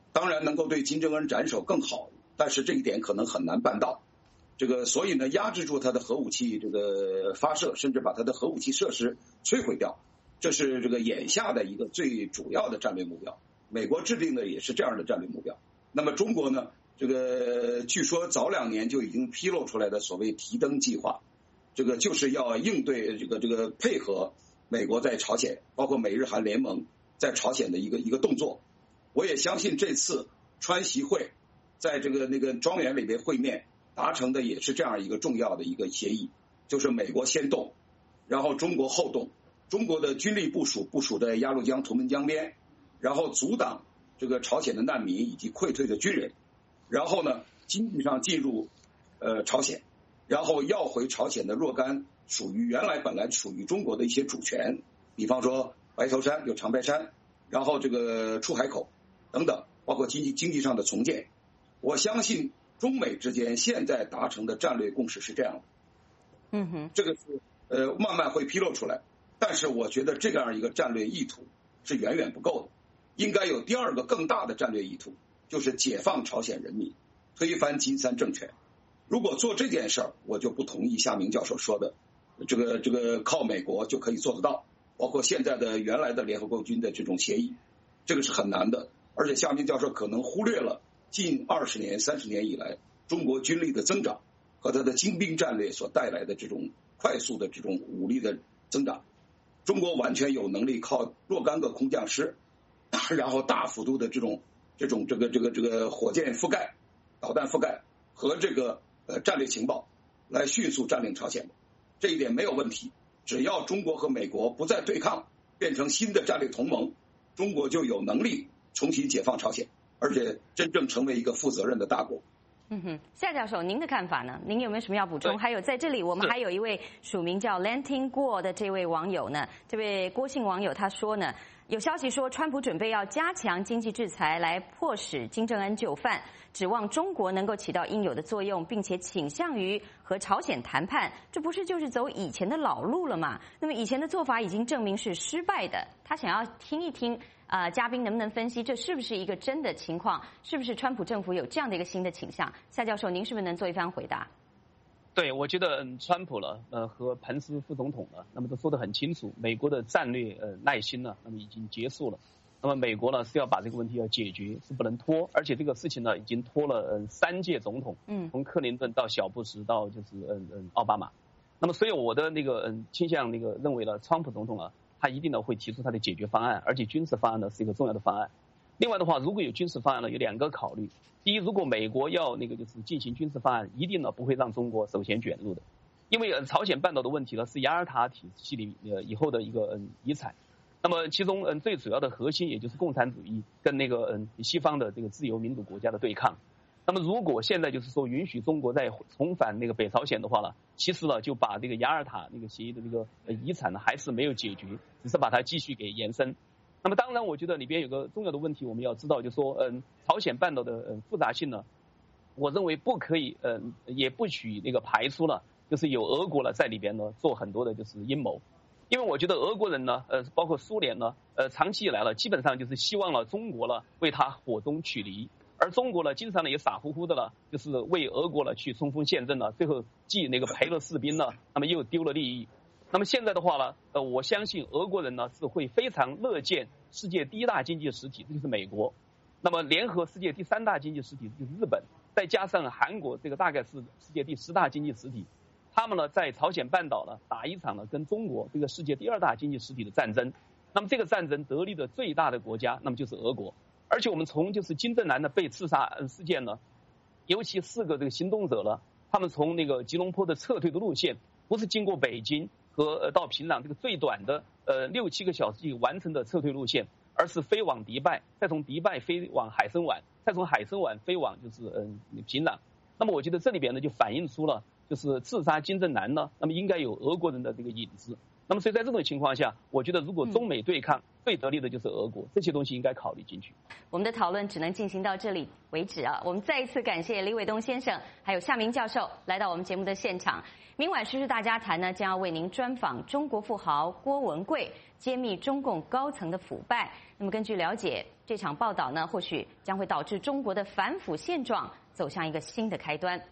当然能够对金正恩斩首更好，但是这一点可能很难办到。这个所以呢，压制住他的核武器这个发射，甚至把他的核武器设施摧毁掉，这是这个眼下的一个最主要的战略目标。美国制定的也是这样的战略目标。那么中国呢，这个据说早两年就已经披露出来的所谓提灯计划，这个就是要应对这个这个配合美国在朝鲜，包括美日韩联盟在朝鲜的一个一个动作。我也相信这次川习会在这个那个庄园里面会面达成的也是这样一个重要的一个协议，就是美国先动，然后中国后动，中国的军力部署部署在鸭绿江、图们江边，然后阻挡这个朝鲜的难民以及溃退的军人，然后呢经济上进入呃朝鲜，然后要回朝鲜的若干属于原来本来属于中国的一些主权，比方说白头山有长白山，然后这个出海口等等，包括经济经济上的重建。我相信中美之间现在达成的战略共识是这样的， 嗯哼， 这个是呃慢慢会披露出来，但是我觉得这样一个战略意图是远远不够的，应该有第二个更大的战略意图，就是解放朝鲜人民，推翻金三政权。如果做这件事儿，我就不同意夏明教授说的，这个这个靠美国就可以做得到，包括现在的原来的联合国军的这种协议，这个是很难的。而且夏明教授可能忽略了近二十年、三十年以来中国军力的增长和它的精兵战略所带来的这种快速的这种武力的增长。中国完全有能力靠若干个空降师，然后大幅度的这种这种这个这个这个火箭覆盖、导弹覆盖和这个呃战略情报来迅速占领朝鲜的，这一点没有问题。只要中国和美国不再对抗，变成新的战略同盟，中国就有能力重新解放朝鲜，而且真正成为一个负责任的大国。 嗯哼，夏教授，您的看法呢？您有没有什么要补充？还有在这里，我们还有一位署名叫 Lanting 郭的这位网友呢，这位郭姓网友他说呢，有消息说川普准备要加强经济制裁来迫使金正恩就范，指望中国能够起到应有的作用，并且倾向于和朝鲜谈判，这不是就是走以前的老路了吗？那么以前的做法已经证明是失败的，他想要听一听。呃，嘉宾能不能分析这是不是一个真的情况？是不是川普政府有这样的一个新的倾向？夏教授，您是不是能做一番回答？ 对，我觉得嗯，川普了，呃，和彭斯副总统呢，那么都说得很清楚，美国的战略呃耐心呢，那么已经结束了。那么美国呢是要把这个问题要解决，是不能拖，而且这个事情呢已经拖了嗯三届总统，嗯，从克林顿到小布什到就是嗯嗯奥巴马。那么所以我的那个嗯倾向那个认为呢，川普总统啊。他一定呢会提出他的解决方案，而且军事方案呢是一个重要的方案。另外的话，如果有军事方案呢，有两个考虑：第一，如果美国要那个就是进行军事方案，一定呢不会让中国首先卷入的，因为呃朝鲜半岛的问题呢是雅尔塔体系里呃以后的一个嗯遗产。那么其中嗯最主要的核心也就是共产主义跟那个嗯西方的这个自由民主国家的对抗。那么如果现在就是说允许中国再重返那个北朝鲜的话呢，其实呢就把这个雅尔塔那个协议的这个遗产呢还是没有解决，只是把它继续给延伸。那么当然我觉得里边有个重要的问题我们要知道，就是说嗯朝鲜半岛的嗯复杂性呢，我认为不可以嗯也不许那个排除了就是有俄国呢在里边呢做很多的就是阴谋。因为我觉得俄国人呢呃包括苏联呢呃长期以来了基本上就是希望了中国呢为他火中取栗。而中国呢，经常呢也傻乎乎的了，就是为俄国呢去冲锋陷阵了，最后既那个赔了士兵呢，那么又丢了利益。那么现在的话呢，呃，我相信俄国人呢是会非常乐见世界第一大经济实体，这就是美国，那么联合世界第三大经济实体就是日本，再加上韩国，这个大概是世界第十大经济实体。他们呢在朝鲜半岛呢打一场呢跟中国这个世界第二大经济实体的战争。那么这个战争得利的最大的国家，那么就是俄国。而且我们从就是金正男的被刺杀事件呢，尤其四个这个行动者呢，他们从那个吉隆坡的撤退的路线，不是经过北京和呃到平壤这个最短的呃六七个小时完成的撤退路线，而是飞往迪拜，再从迪拜飞往海参崴，再从海参崴飞往就是嗯、呃、平壤。那么我觉得这里边呢就反映出了就是刺杀金正男呢，那么应该有俄国人的这个影子。那么所以在这种情况下，我觉得如果中美对抗，最得力的就是俄国，这些东西应该考虑进去。 我们的讨论只能进行到这里为止啊！我们再一次感谢李伟东先生还有夏明教授来到我们节目的现场。明晚时事大家谈呢，将要为您专访中国富豪郭文贵，揭秘中共高层的腐败。那么根据了解， 这场报道呢，或许将会导致中国的反腐现状走向一个新的开端。